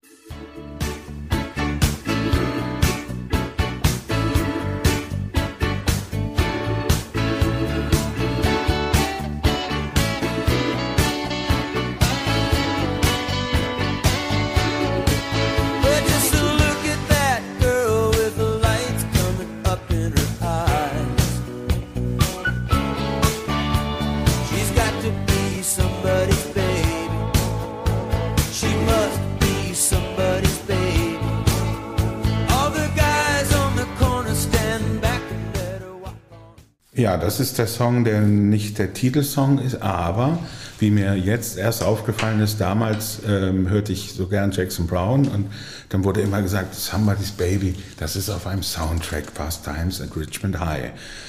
Ja, das ist der Song, der nicht der Titelsong ist, aber wie mir jetzt erst aufgefallen ist, damals ähm, hörte ich so gern Jackson Browne und dann wurde immer gesagt, Somebody's Baby, das ist auf einem Soundtrack, Fast Times at Richmond High.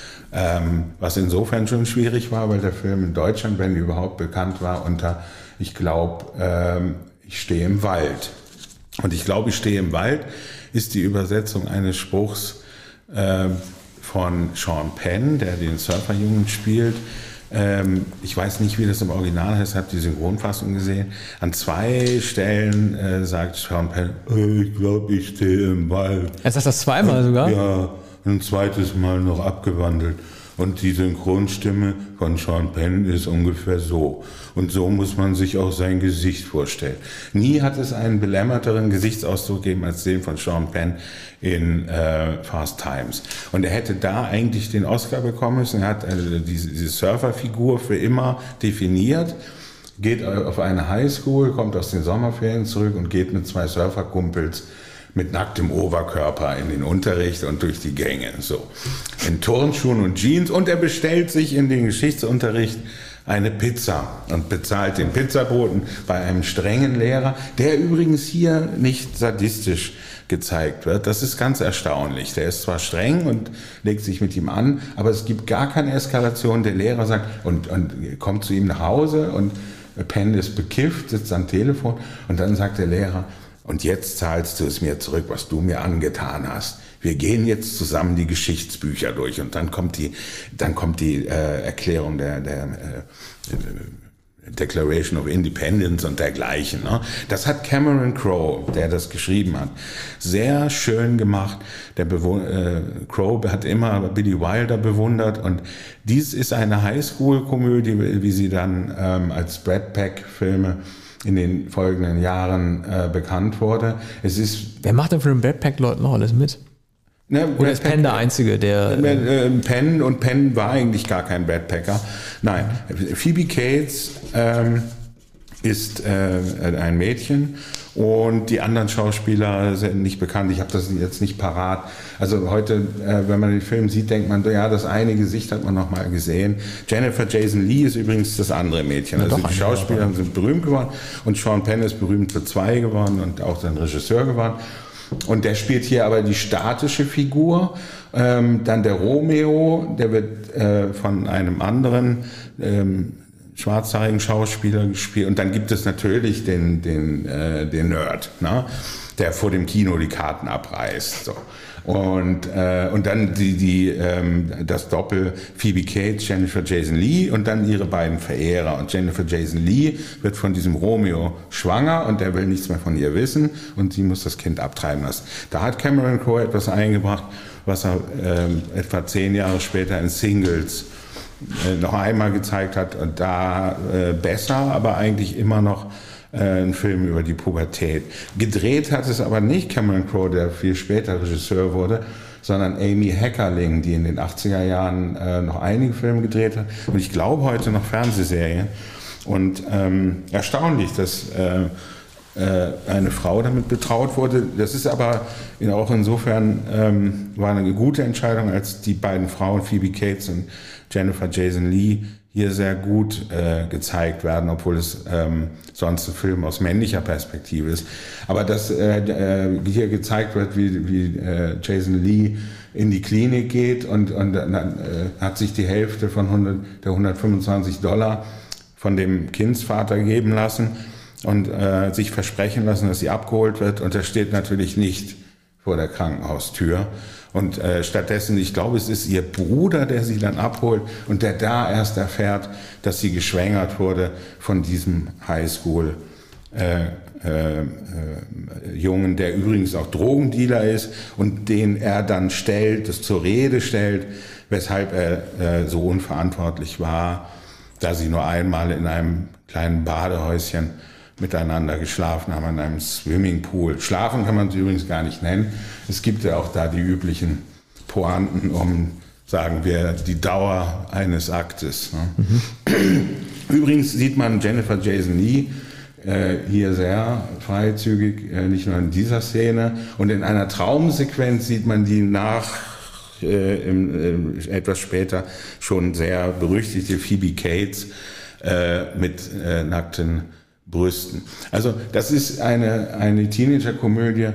Ähm, was insofern schon schwierig war, weil der Film in Deutschland, wenn überhaupt, bekannt war unter, ich glaube, ähm, ich stehe im Wald. Und ich glaube, ich stehe im Wald ist die Übersetzung eines Spruchs, äh, von Sean Penn, der den Surferjungen spielt. Ähm, ich weiß nicht, wie das im Original heißt, habe die Synchronfassung gesehen. An zwei Stellen äh, sagt Sean Penn, äh, ich glaube, ich stehe im Wald. Er sagt das zweimal sogar? Ja, ein zweites Mal noch abgewandelt. Und die Synchronstimme von Sean Penn ist ungefähr so. Und so muss man sich auch sein Gesicht vorstellen. Nie hat es einen belämmerteren Gesichtsausdruck gegeben als den von Sean Penn in äh, Fast Times. Und er hätte da eigentlich den Oscar bekommen müssen. Er hat also diese, diese Surferfigur für immer definiert, geht auf eine Highschool, kommt aus den Sommerferien zurück und geht mit zwei Surferkumpels mit nacktem Oberkörper in den Unterricht und durch die Gänge, so. In Turnschuhen und Jeans. Und er bestellt sich in den Geschichtsunterricht eine Pizza und bezahlt den Pizzaboten bei einem strengen Lehrer, der übrigens hier nicht sadistisch gezeigt wird. Das ist ganz erstaunlich. Der ist zwar streng und legt sich mit ihm an, aber es gibt gar keine Eskalation. Der Lehrer sagt und, und kommt zu ihm nach Hause und Penn ist bekifft, sitzt am Telefon und dann sagt der Lehrer, und jetzt zahlst du es mir zurück, was du mir angetan hast. Wir gehen jetzt zusammen die Geschichtsbücher durch und dann kommt die, dann kommt die äh, Erklärung der, der äh, Declaration of Independence und dergleichen. Ne? Das hat Cameron Crowe, der das geschrieben hat, sehr schön gemacht. Der Bewohn- äh, Crowe hat immer Billy Wilder bewundert und dies ist eine Highschool-Komödie, wie sie dann ähm, als Brad Pack-Filme in den folgenden Jahren äh, bekannt wurde. Es ist. Wer macht denn von den Brad Pack-Leuten noch alles mit? Ne, Oder ist Penn der Einzige, der... Äh, Penn, und Penn war eigentlich gar kein Brad Packer. Nein, Phoebe Cates ähm, ist äh, ein Mädchen und die anderen Schauspieler sind nicht bekannt. Ich habe das jetzt nicht parat. Also heute, äh, wenn man den Film sieht, denkt man, ja, das eine Gesicht hat man noch mal gesehen. Jennifer Jason Leigh ist übrigens das andere Mädchen. Also die Schauspieler sind berühmt geworden und Sean Penn ist berühmt für zwei geworden und auch sein Regisseur geworden. Und der spielt hier aber die statische Figur. Ähm, dann der Romeo, der wird äh, von einem anderen ähm, schwarzhaarigen Schauspieler gespielt. Und dann gibt es natürlich den, den, äh, den Nerd, ne? Der vor dem Kino die Karten abreißt. So. Und, äh, und dann die, die, ähm, das Doppel Phoebe Cates, Jennifer Jason Leigh und dann ihre beiden Verehrer. Und Jennifer Jason Leigh wird von diesem Romeo schwanger und der will nichts mehr von ihr wissen und sie muss das Kind abtreiben lassen. Da hat Cameron Crowe etwas eingebracht, was er ähm, etwa zehn Jahre später in Singles äh, noch einmal gezeigt hat. Und da äh, besser, aber eigentlich immer noch ein Film über die Pubertät. Gedreht hat es aber nicht Cameron Crowe, der viel später Regisseur wurde, sondern Amy Heckerling, die in den achtziger Jahren äh, noch einige Filme gedreht hat und ich glaube heute noch Fernsehserien. Und ähm, erstaunlich, dass äh, äh, eine Frau damit betraut wurde. Das ist aber auch insofern ähm, war eine gute Entscheidung, als die beiden Frauen, Phoebe Cates und Jennifer Jason Leigh, hier sehr gut äh, gezeigt werden, obwohl es ähm, sonst ein Film aus männlicher Perspektive ist. Aber dass äh, äh, hier gezeigt wird, wie, wie äh, Jason Leigh in die Klinik geht und, und dann äh, hat sich die Hälfte von hundert, der hundertfünfundzwanzig Dollar von dem Kindsvater geben lassen und äh, sich versprechen lassen, dass sie abgeholt wird. Und das steht natürlich nicht vor der Krankenhaustür. Und äh, stattdessen, ich glaube, es ist ihr Bruder, der sie dann abholt und der da erst erfährt, dass sie geschwängert wurde von diesem Highschool äh, äh, äh, Jungen, der übrigens auch Drogendealer ist und den er dann stellt, das zur Rede stellt, weshalb er äh, so unverantwortlich war, da sie nur einmal in einem kleinen Badehäuschen miteinander geschlafen haben, in einem Swimmingpool. Schlafen kann man es übrigens gar nicht nennen. Es gibt ja auch da die üblichen Pointen, um, sagen wir, die Dauer eines Aktes. Mhm. Übrigens sieht man Jennifer Jason Leigh äh, hier sehr freizügig, äh, nicht nur in dieser Szene. Und in einer Traumsequenz sieht man die nach, äh, im, äh, etwas später, schon sehr berüchtigte Phoebe Cates äh, mit äh, nackten Brüsten. Also das ist eine, eine Teenager-Komödie,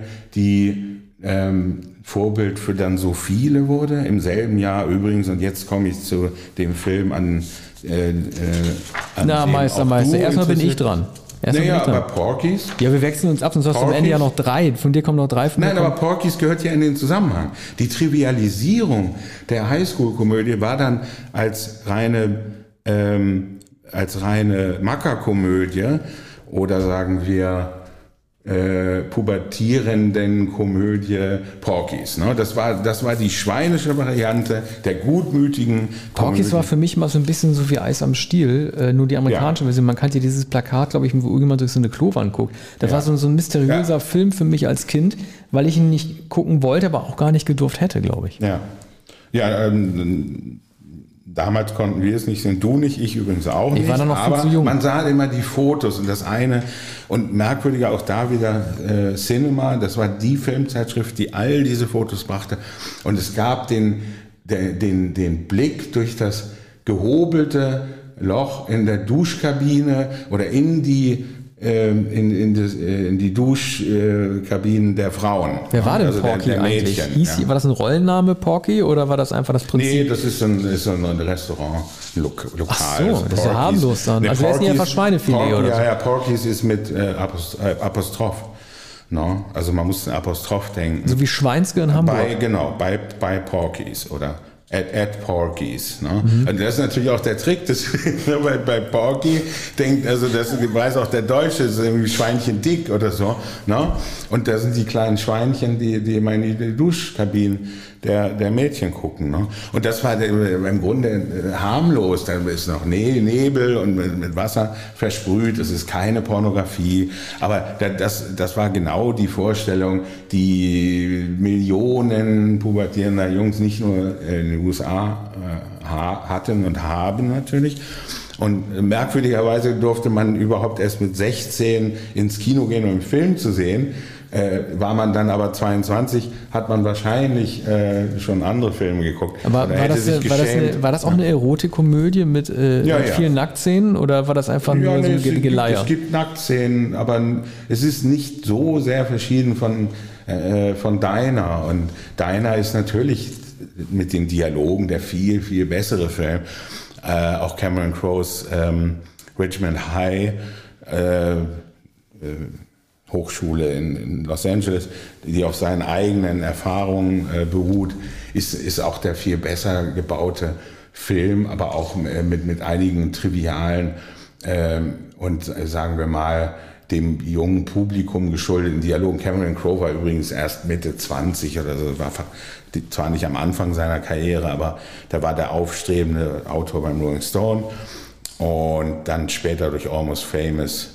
die ähm, Vorbild für dann so viele wurde. Im selben Jahr übrigens, und jetzt komme ich zu dem Film an, äh, äh, an Na, Meister, Meister, erstmal bin ich dran. Erstmal naja, bin ich dran. aber Porky's? Ja, wir wechseln uns ab, sonst hast du am Ende ja noch drei. Von dir kommen noch drei. Von Nein, aber Porky's gehört ja in den Zusammenhang. Die Trivialisierung der Highschool-Komödie war dann als reine ähm, als reine Mackerkomödie oder sagen wir äh, pubertierenden Komödie Porky's. Ne? Das war, das war die schweinische Variante der gutmütigen Porky's Komödie. war für mich mal so ein bisschen so wie Eis am Stiel, äh, nur die amerikanische ja. Version. Man kannte dieses Plakat, glaube ich, wo irgendjemand durch so eine Klowand guckt. Das ja. war so, so ein mysteriöser ja. Film für mich als Kind, weil ich ihn nicht gucken wollte, aber auch gar nicht gedurft hätte, glaube ich. Ja, ja ähm, damals konnten wir es nicht sehen, du nicht, ich übrigens auch nicht. Ich war dann noch aber viel zu jung. Man sah immer die Fotos und das eine und merkwürdiger auch da wieder äh, Cinema, das war die Filmzeitschrift, die all diese Fotos brachte und es gab den, den, den, den Blick durch das gehobelte Loch in der Duschkabine oder in die In, in, das, in die Duschkabinen der Frauen. Wer war denn also Porky der, der eigentlich? Mädchen, Hieß, ja. War das ein Rollenname Porky oder war das einfach das Prinzip? Nee, das ist ein, ist ein Restaurant, Lok, lokal. Ach so, das ist ja harmlos dann. Nee, also das ist nicht einfach Schweinefilet Porky, oder so. Ja, ja, Porky's ist mit äh, Apostroph. No? Also man muss den Apostroph denken. So wie Schweinske in Hamburg. Bei, genau, bei, bei Porky's oder At, at Porky's. Ne? Mhm. Und das ist natürlich auch der Trick, dass bei, bei Porky denkt, also das weiß auch der Deutsche, das ist irgendwie Schweinchen dick oder so. Ne? Und da sind die kleinen Schweinchen, die, die immer in die Duschkabinen der, der Mädchen gucken. Ne? Und das war im Grunde harmlos. Da ist noch Nebel und mit, mit Wasser versprüht. Es ist keine Pornografie. Aber das, das war genau die Vorstellung, die Millionen pubertierender Jungs nicht nur in den U S A äh, hatten und haben natürlich. Und merkwürdigerweise durfte man überhaupt erst mit sechzehn ins Kino gehen, um einen Film zu sehen. Äh, war man dann aber zweiundzwanzig, hat man wahrscheinlich äh, schon andere Filme geguckt. Aber war das, eine, war, das eine, war das auch eine Erotikkomödie mit, äh, ja, mit ja. vielen Nacktszenen oder war das einfach ja, nur nee, so ein Geleier? Es gibt Nacktszenen, aber es ist nicht so sehr verschieden von, äh, von Dinah. Und Dinah ist natürlich mit den Dialogen der viel, viel bessere Film. äh, auch Cameron Crowes ähm, Richmond High äh, äh, Hochschule in, in Los Angeles, die auf seinen eigenen Erfahrungen äh, beruht, ist, ist auch der viel besser gebaute Film, aber auch mit, mit einigen trivialen ähm, und äh, sagen wir mal dem jungen Publikum geschuldeten Dialogen. Cameron Crowe war übrigens erst Mitte zwanzig oder so, war zwar nicht am Anfang seiner Karriere, aber der war der aufstrebende Autor beim Rolling Stone und dann später durch Almost Famous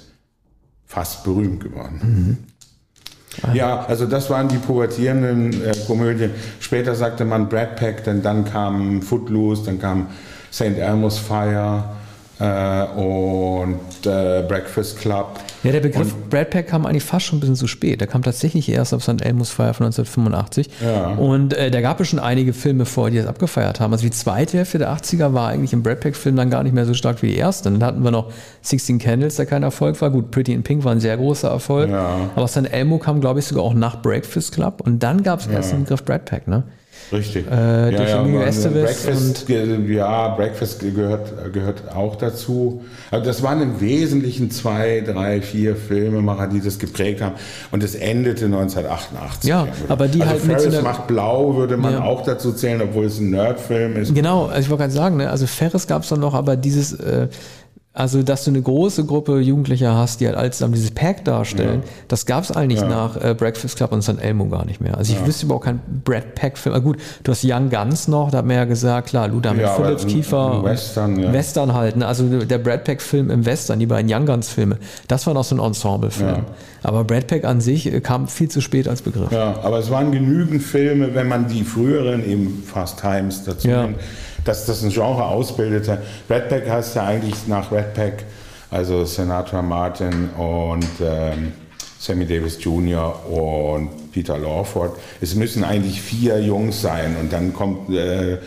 fast berühmt geworden. Mhm. Ja, also das waren die pubertierenden äh, Komödien. Später sagte man Brat Pack, denn dann kam Footloose, dann kam Saint Elmo's Fire äh, und äh, Breakfast Club. Ja, der Begriff und, Brat Pack kam eigentlich fast schon ein bisschen zu spät. Der kam tatsächlich erst auf Saint Elmo's Fire von neunzehnhundertfünfundachtzig. Ja. Und äh, da gab es schon einige Filme vor, die das abgefeiert haben. Also die zweite Hälfte der achtziger war eigentlich im Brat Pack-Film dann gar nicht mehr so stark wie die erste. Dann hatten wir noch sixteen Candles, der kein Erfolg war. Gut, Pretty in Pink war ein sehr großer Erfolg. Ja. Aber Saint Elmo kam, glaube ich, sogar auch nach Breakfast Club. Und dann gab es erst ja. den Begriff Brat Pack, ne? Richtig. Äh, durch ja, ja, Breakfast, ja, Breakfast gehört, gehört auch dazu. Also das waren im Wesentlichen zwei, drei, vier Filmemacher, die das geprägt haben. Und es endete neunzehnhundertachtundachtzig. Ja, aber die also halt Ferris mit so einer, macht blau, würde man ja. auch dazu zählen, obwohl es ein Nerdfilm ist. Genau, also ich wollte gerade sagen, ne, also Ferris gab es dann noch, aber dieses... Äh, Also, dass du eine große Gruppe Jugendlicher hast, die halt alles zusammen dieses Pack darstellen, ja. das gab es eigentlich ja. nach äh, Breakfast Club und Saint Elmo gar nicht mehr. Also ich ja. wüsste überhaupt keinen Brad Pack-Film. Ah, gut, du hast Young Guns noch, da hat man ja gesagt, klar, Luda mit ja, Phillips, ein, Kiefer. Ein Western, ja. Western halt, ne? Also der Brad Pack-Film im Western, die beiden Young Guns-Filme, das war noch so ein Ensemble-Film. Ja. Aber Brad Pack an sich kam viel zu spät als Begriff. Ja, aber es waren genügend Filme, wenn man die früheren, eben Fast Times dazu ja. nimmt, dass das ein Genre ausbildete. Rat Pack heißt ja eigentlich nach Rat Pack, also Sinatra Martin und ähm, Sammy Davis Junior und Peter Lawford. Es müssen eigentlich vier Jungs sein und dann kommt, äh,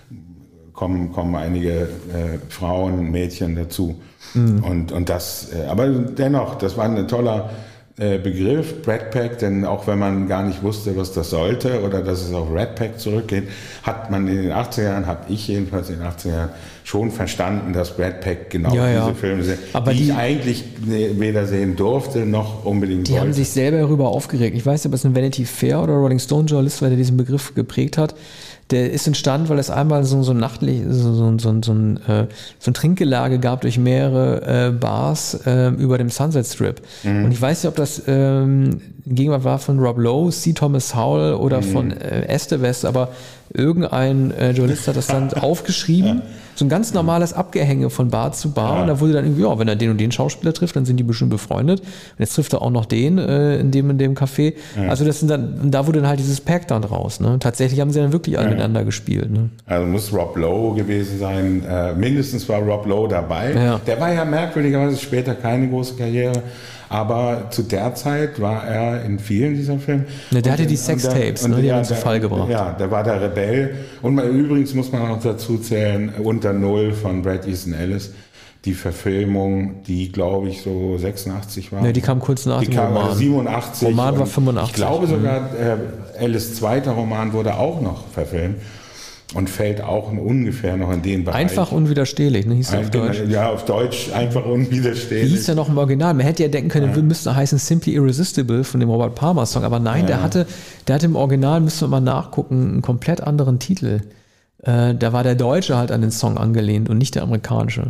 kommen, kommen einige äh, Frauen, Mädchen dazu. Mhm. Und, und das, äh, aber dennoch, das war ein toller äh, Begriff, Brat Pack, denn auch wenn man gar nicht wusste, was das sollte oder dass es auf Rat Pack zurückgeht, hat man in den achtziger Jahren, habe ich jedenfalls in den achtziger Jahren schon verstanden, dass Brat Pack genau ja, diese ja. Filme sind, aber die, die ich eigentlich weder sehen durfte, noch unbedingt Die wollte. haben sich selber darüber aufgeregt. Ich weiß nicht, ob es ein Vanity Fair oder Rolling Stone Journalist war, der diesen Begriff geprägt hat. Der ist entstanden, weil es einmal so, so, nachtlich, so, so, so, so, ein, äh, so ein Trinkgelage gab durch mehrere äh, Bars äh, über dem Sunset Strip. Mhm. Und ich weiß nicht, ob das ähm, Gegenwart war von Rob Lowe, C. Thomas Howell oder mhm. von äh, Estevez, aber irgendein äh, Journalist hat das dann aufgeschrieben. Ja. So ein ganz normales Abgehänge von Bar zu Bar. Ja. Und da wurde dann irgendwie, ja, wenn er den und den Schauspieler trifft, dann sind die bestimmt befreundet. Und jetzt trifft er auch noch den äh, in dem in dem Café. Ja. Also das sind dann, da wurde dann halt dieses Pack dann raus. Ne? Tatsächlich haben sie dann wirklich alle ja. miteinander gespielt. Ne? Also muss Rob Lowe gewesen sein. Äh, mindestens war Rob Lowe dabei. Ja. Der war ja merkwürdigerweise später keine große Karriere. Aber zu der Zeit war er in vielen dieser Filme. Ne, der und, hatte die Sextapes, ne, die haben ihn zu Fall gebracht. Ja, der war der Rebell. Und man, übrigens muss man auch dazu zählen, Unter Null von Bret Easton Ellis. Die Verfilmung, die glaube ich so sechsundachtzig war. Ne, die kam kurz nach die dem kam Roman. Also siebenundachtzig. Roman war fünfundachtzig. Ich glaube sogar, äh, Ellis' zweiter Roman wurde auch noch verfilmt. Und fällt auch ungefähr noch in den Bereich. Einfach unwiderstehlich, ne? Hieß er auf Deutsch. Ja, auf Deutsch einfach unwiderstehlich. Wie hieß der noch im Original? Man hätte ja denken können, ja. müsste heißen Simply Irresistible von dem Robert Palmer Song, aber nein, ja. der hatte, der hatte im Original, müsste man mal nachgucken, einen komplett anderen Titel. Äh, da war der Deutsche halt an den Song angelehnt und nicht der amerikanische.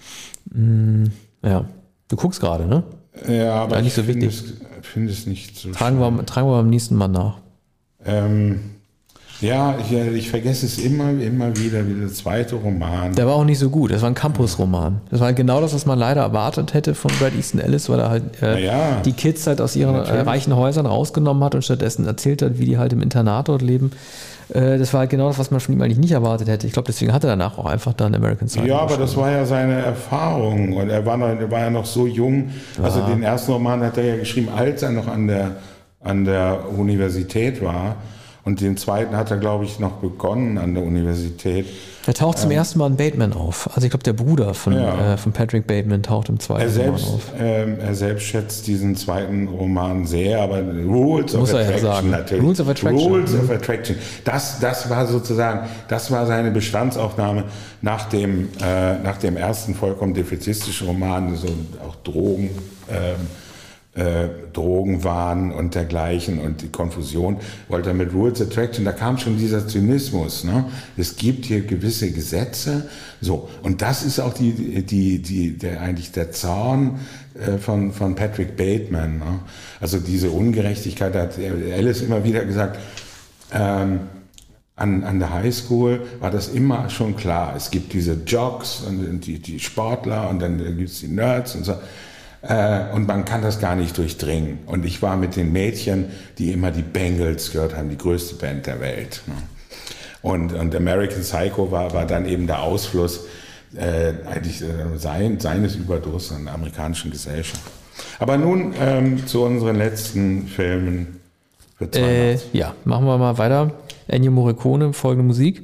Mm, ja, du guckst gerade, ne? Ja, aber ja, nicht ich so finde wichtig. es, find es nicht so tragen wir, tragen wir beim nächsten Mal nach. Ähm... Ja, ich, ich vergesse es immer, immer wieder, wie der zweite Roman. Der war auch nicht so gut, das war ein Campus-Roman. Das war halt genau das, was man leider erwartet hätte von Bret Easton Ellis, weil er halt äh, ja, die Kids halt aus ihren äh, reichen Häusern rausgenommen hat und stattdessen erzählt hat, wie die halt im Internat dort leben. Äh, das war halt genau das, was man von ihm eigentlich nicht erwartet hätte. Ich glaube, deswegen hat er danach auch einfach dann American Psycho. Ja, aber das war ja seine Erfahrung und er war, noch, er war ja noch so jung. Ja. Also den ersten Roman hat er ja geschrieben, als er noch an der, an der Universität war. Und den zweiten hat er, glaube ich, noch begonnen an der Universität. Er taucht zum ähm, ersten Mal in Bateman auf. Also ich glaube, der Bruder von, ja. äh, von Patrick Bateman taucht im zweiten er selbst, Roman auf. Ähm, er selbst schätzt diesen zweiten Roman sehr, aber Rules Muss of er Attraction ja sagen. natürlich. Rules of Attraction. Rules of Attraction. Das, das war sozusagen, das war seine Bestandsaufnahme nach dem, äh, nach dem ersten vollkommen defizistischen Roman, so auch Drogen. Ähm, Äh, Drogenwahn und dergleichen und die Konfusion, wollte er mit Rules Attraction, da kam schon dieser Zynismus, ne? Es gibt hier gewisse Gesetze, so, und das ist auch die, die, die, der, eigentlich der Zorn äh, von, von Patrick Bateman, ne? Also diese Ungerechtigkeit, da hat Alice immer wieder gesagt, ähm, An, an der Highschool war das immer schon klar, es gibt diese Jocks und die, die Sportler und dann gibt es die Nerds und so. Und man kann das gar nicht durchdringen. Und ich war mit den Mädchen, die immer die Bengals gehört haben, die größte Band der Welt. Und, und American Psycho war, war dann eben der Ausfluss äh, eigentlich sein, seines Überdruss an der amerikanischen Gesellschaft. Aber nun ähm, zu unseren letzten Filmen für äh, Ja, machen wir mal weiter. Ennio Morricone, folgende Musik.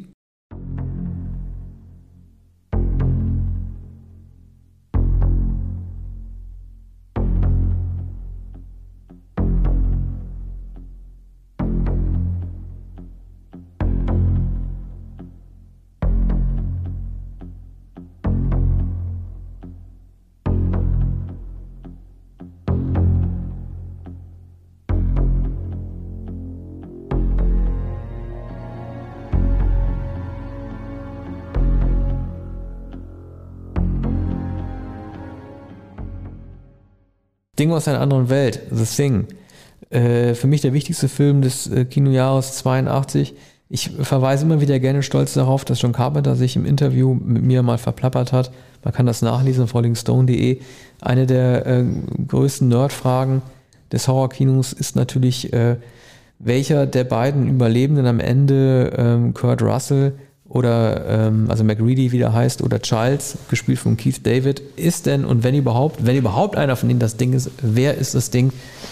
Ding aus einer anderen Welt, The Thing. Äh, für mich der wichtigste Film des äh, Kinojahres zweiundachtzig. Ich verweise immer wieder gerne stolz darauf, dass John Carpenter sich im Interview mit mir mal verplappert hat. Man kann das nachlesen auf rolling stone punkt de. Eine der äh, größten Nerdfragen des Horrorkinos ist natürlich, äh, welcher der beiden Überlebenden am Ende, ähm, Kurt Russell oder ähm, also MacReady, wie der heißt, oder Childs, gespielt von Keith David, ist denn, und wenn überhaupt, wenn überhaupt einer von denen das Ding ist, wer ist das Ding?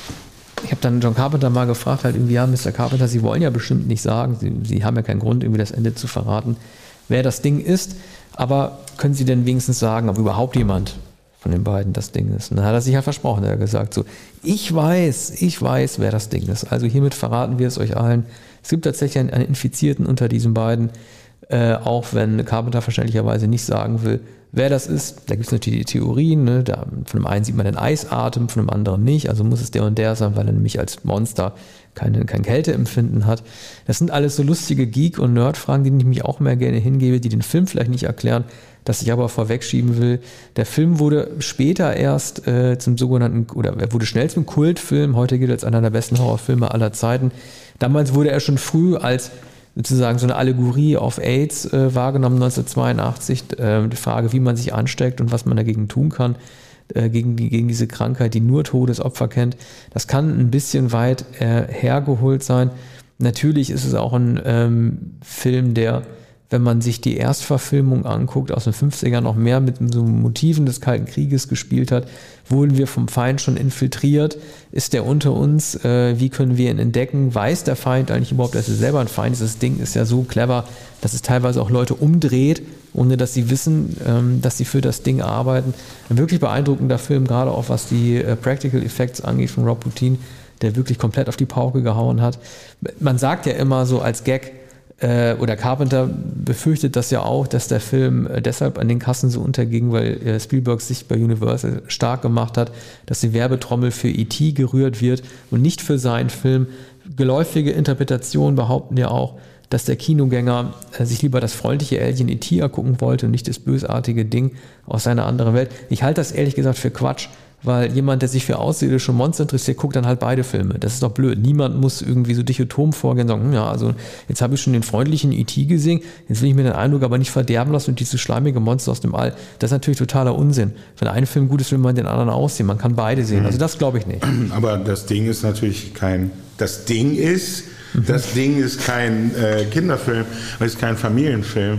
Ich habe dann John Carpenter mal gefragt, halt irgendwie, ja, Mister Carpenter, Sie wollen ja bestimmt nicht sagen, Sie, Sie haben ja keinen Grund, irgendwie das Ende zu verraten, wer das Ding ist, aber können Sie denn wenigstens sagen, ob überhaupt jemand von den beiden das Ding ist? Und dann hat er sich ja versprochen, er hat gesagt so, ich weiß, ich weiß, wer das Ding ist. Also hiermit verraten wir es euch allen. Es gibt tatsächlich einen, einen Infizierten unter diesen beiden, Äh, auch wenn Carpenter verständlicherweise nicht sagen will, wer das ist. Da gibt es natürlich die Theorien, ne? Da, von dem einen sieht man den Eisatem, von dem anderen nicht, also muss es der und der sein, weil er nämlich als Monster keine, kein Kälteempfinden hat. Das sind alles so lustige Geek- und Nerd-Fragen, die ich mich auch mehr gerne hingebe, die den Film vielleicht nicht erklären, das ich aber vorwegschieben will. Der Film wurde später erst äh, zum sogenannten, oder er wurde schnell zum Kultfilm, heute gilt er als einer der besten Horrorfilme aller Zeiten. Damals wurde er schon früh als sozusagen so eine Allegorie auf AIDS äh, wahrgenommen, neunzehnhundertzweiundachtzig, äh, die Frage, wie man sich ansteckt und was man dagegen tun kann, äh, gegen, die, gegen diese Krankheit, die nur Todesopfer kennt. Das kann ein bisschen weit äh, hergeholt sein. Natürlich ist es auch ein ähm, Film, der, wenn man sich die Erstverfilmung anguckt, aus den fünfzigern noch mehr mit so Motiven des Kalten Krieges gespielt hat. Wurden wir vom Feind schon infiltriert? Ist der unter uns? Äh, wie können wir ihn entdecken? Weiß der Feind eigentlich überhaupt, dass er selber ein Feind ist? Das Ding ist ja so clever, dass es teilweise auch Leute umdreht, ohne dass sie wissen, ähm, dass sie für das Ding arbeiten. Ein wirklich beeindruckender Film, gerade auch was die äh, Practical Effects angeht von Rob Bottin, der wirklich komplett auf die Pauke gehauen hat. Man sagt ja immer so als Gag, Äh, oder Carpenter befürchtet das ja auch, dass der Film äh, deshalb an den Kassen so unterging, weil äh, Spielberg sich bei Universal stark gemacht hat, dass die Werbetrommel für E T gerührt wird und nicht für seinen Film. Geläufige Interpretationen behaupten ja auch, dass der Kinogänger äh, sich lieber das freundliche Alien E T angucken wollte und nicht das bösartige Ding aus einer anderen Welt. Ich halte das ehrlich gesagt für Quatsch, weil jemand, der sich für außerirdische Monster interessiert, guckt dann halt beide Filme. Das ist doch blöd. Niemand muss irgendwie so dichotom vorgehen und sagen, hm, ja, also jetzt habe ich schon den freundlichen E T gesehen, jetzt will ich mir den Eindruck aber nicht verderben lassen und diese schleimige Monster aus dem All. Das ist natürlich totaler Unsinn. Wenn ein Film gut ist, will man den anderen aussehen. Man kann beide sehen. Also das glaube ich nicht. Aber das Ding ist natürlich kein, das Ding ist, das Ding ist kein äh, Kinderfilm, es ist kein Familienfilm.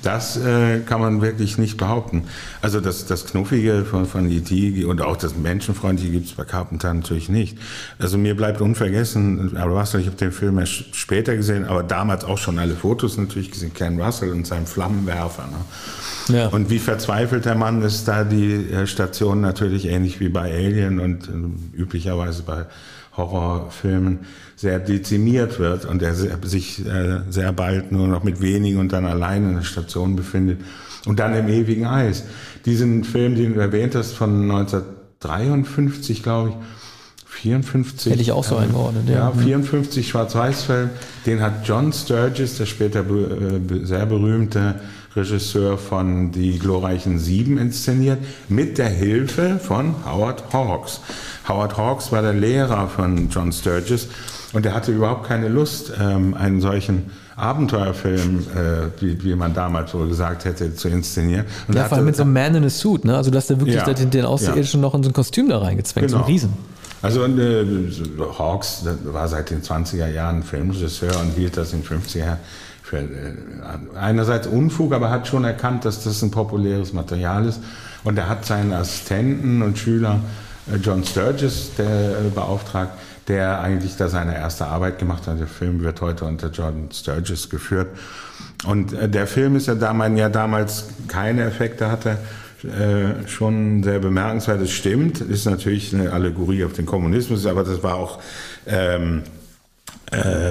Das äh, kann man wirklich nicht behaupten. Also das, das Knuffige von, von E T und auch das Menschenfreundliche gibt es bei Carpenter natürlich nicht. Also mir bleibt unvergessen, Russell, ich habe den Film erst später gesehen, aber damals auch schon alle Fotos natürlich gesehen, Ken Russell und seinem Flammenwerfer. Ne? Ja. Und wie verzweifelt der Mann ist, da die Station natürlich ähnlich wie bei Alien und äh, üblicherweise bei Horrorfilmen sehr dezimiert wird und er sich äh, sehr bald nur noch mit wenigen und dann allein in der Station befindet und dann im ewigen Eis. Diesen Film, den du erwähnt hast, von neunzehnhundertdreiundfünfzig, glaube ich, vierundfünfzig. Hätte ich auch so ähm, eingeordnet, ja. Ja, vierundfünfzig, Schwarz-Weiß-Film, den hat John Sturges, der später be, äh, sehr berühmte Regisseur von Die glorreichen Sieben, inszeniert, mit der Hilfe von Howard Hawks. Howard Hawks war der Lehrer von John Sturges und er hatte überhaupt keine Lust, ähm, einen solchen Abenteuerfilm, äh, wie, wie man damals wohl gesagt hätte, zu inszenieren. Und ja, vor allem mit so einem Man in a Suit, ne? Also dass der wirklich ja, den, den Außerirdischen ja. noch in so ein Kostüm da reingezwängt, genau. So ein Riesen. Also äh, Hawks war seit den zwanziger Jahren Filmregisseur und hielt das in den fünfziger Jahren für äh, einerseits Unfug, aber hat schon erkannt, dass das ein populäres Material ist. Und er hat seinen Assistenten und Schüler äh, John Sturges der, äh, beauftragt, der eigentlich da seine erste Arbeit gemacht hat. Der Film wird heute unter John Sturges geführt. Und äh, der Film ist ja, da man ja damals keine Effekte hatte, äh, schon sehr bemerkenswert. Es stimmt, ist natürlich eine Allegorie auf den Kommunismus, aber das war auch ähm, äh,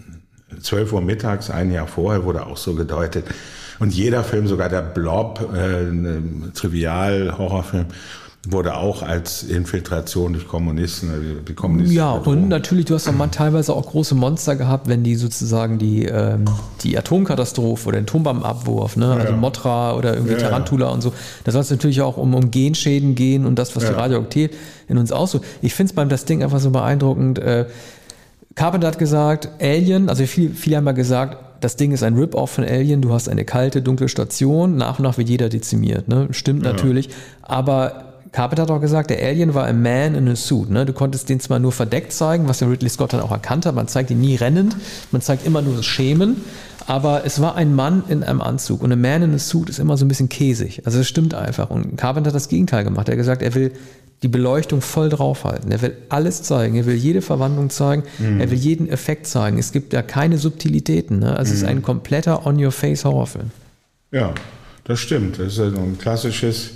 zwölf Uhr mittags, ein Jahr vorher, wurde auch so gedeutet. Und jeder Film, sogar der Blob, äh, ein Trivial-Horrorfilm, wurde auch als Infiltration durch Kommunisten, die Kommunisten. Ja, und natürlich, du hast auch mal teilweise auch große Monster gehabt, wenn die sozusagen die, ähm, die Atomkatastrophe oder den Atombombenabwurf, ne? Also ja. Mothra oder irgendwie ja, Tarantula ja. und so. Da soll es natürlich auch um, um Genschäden gehen und das, was ja. die Radioaktivität in uns aussieht. Ich finde es beim das Ding einfach so beeindruckend. Äh, Carpenter hat gesagt, Alien, also viele, viele haben ja gesagt, das Ding ist ein Rip-Off von Alien, du hast eine kalte, dunkle Station, nach und nach wird jeder dezimiert, ne? Stimmt ja. natürlich, aber Carpenter hat auch gesagt, der Alien war a man in a suit, ne? Du konntest den zwar nur verdeckt zeigen, was der Ridley Scott dann auch erkannt hat, man zeigt ihn nie rennend, man zeigt immer nur das Schemen, aber es war ein Mann in einem Anzug und a man in a suit ist immer so ein bisschen käsig, also es stimmt einfach und Carpenter hat das Gegenteil gemacht, er hat gesagt, er will die Beleuchtung voll draufhalten. Er will alles zeigen. Er will jede Verwandlung zeigen. Mhm. Er will jeden Effekt zeigen. Es gibt ja keine Subtilitäten. Ne? Also mhm. es ist ein kompletter On-Your-Face-Horrorfilm. Ja, das stimmt. Das ist ein klassisches,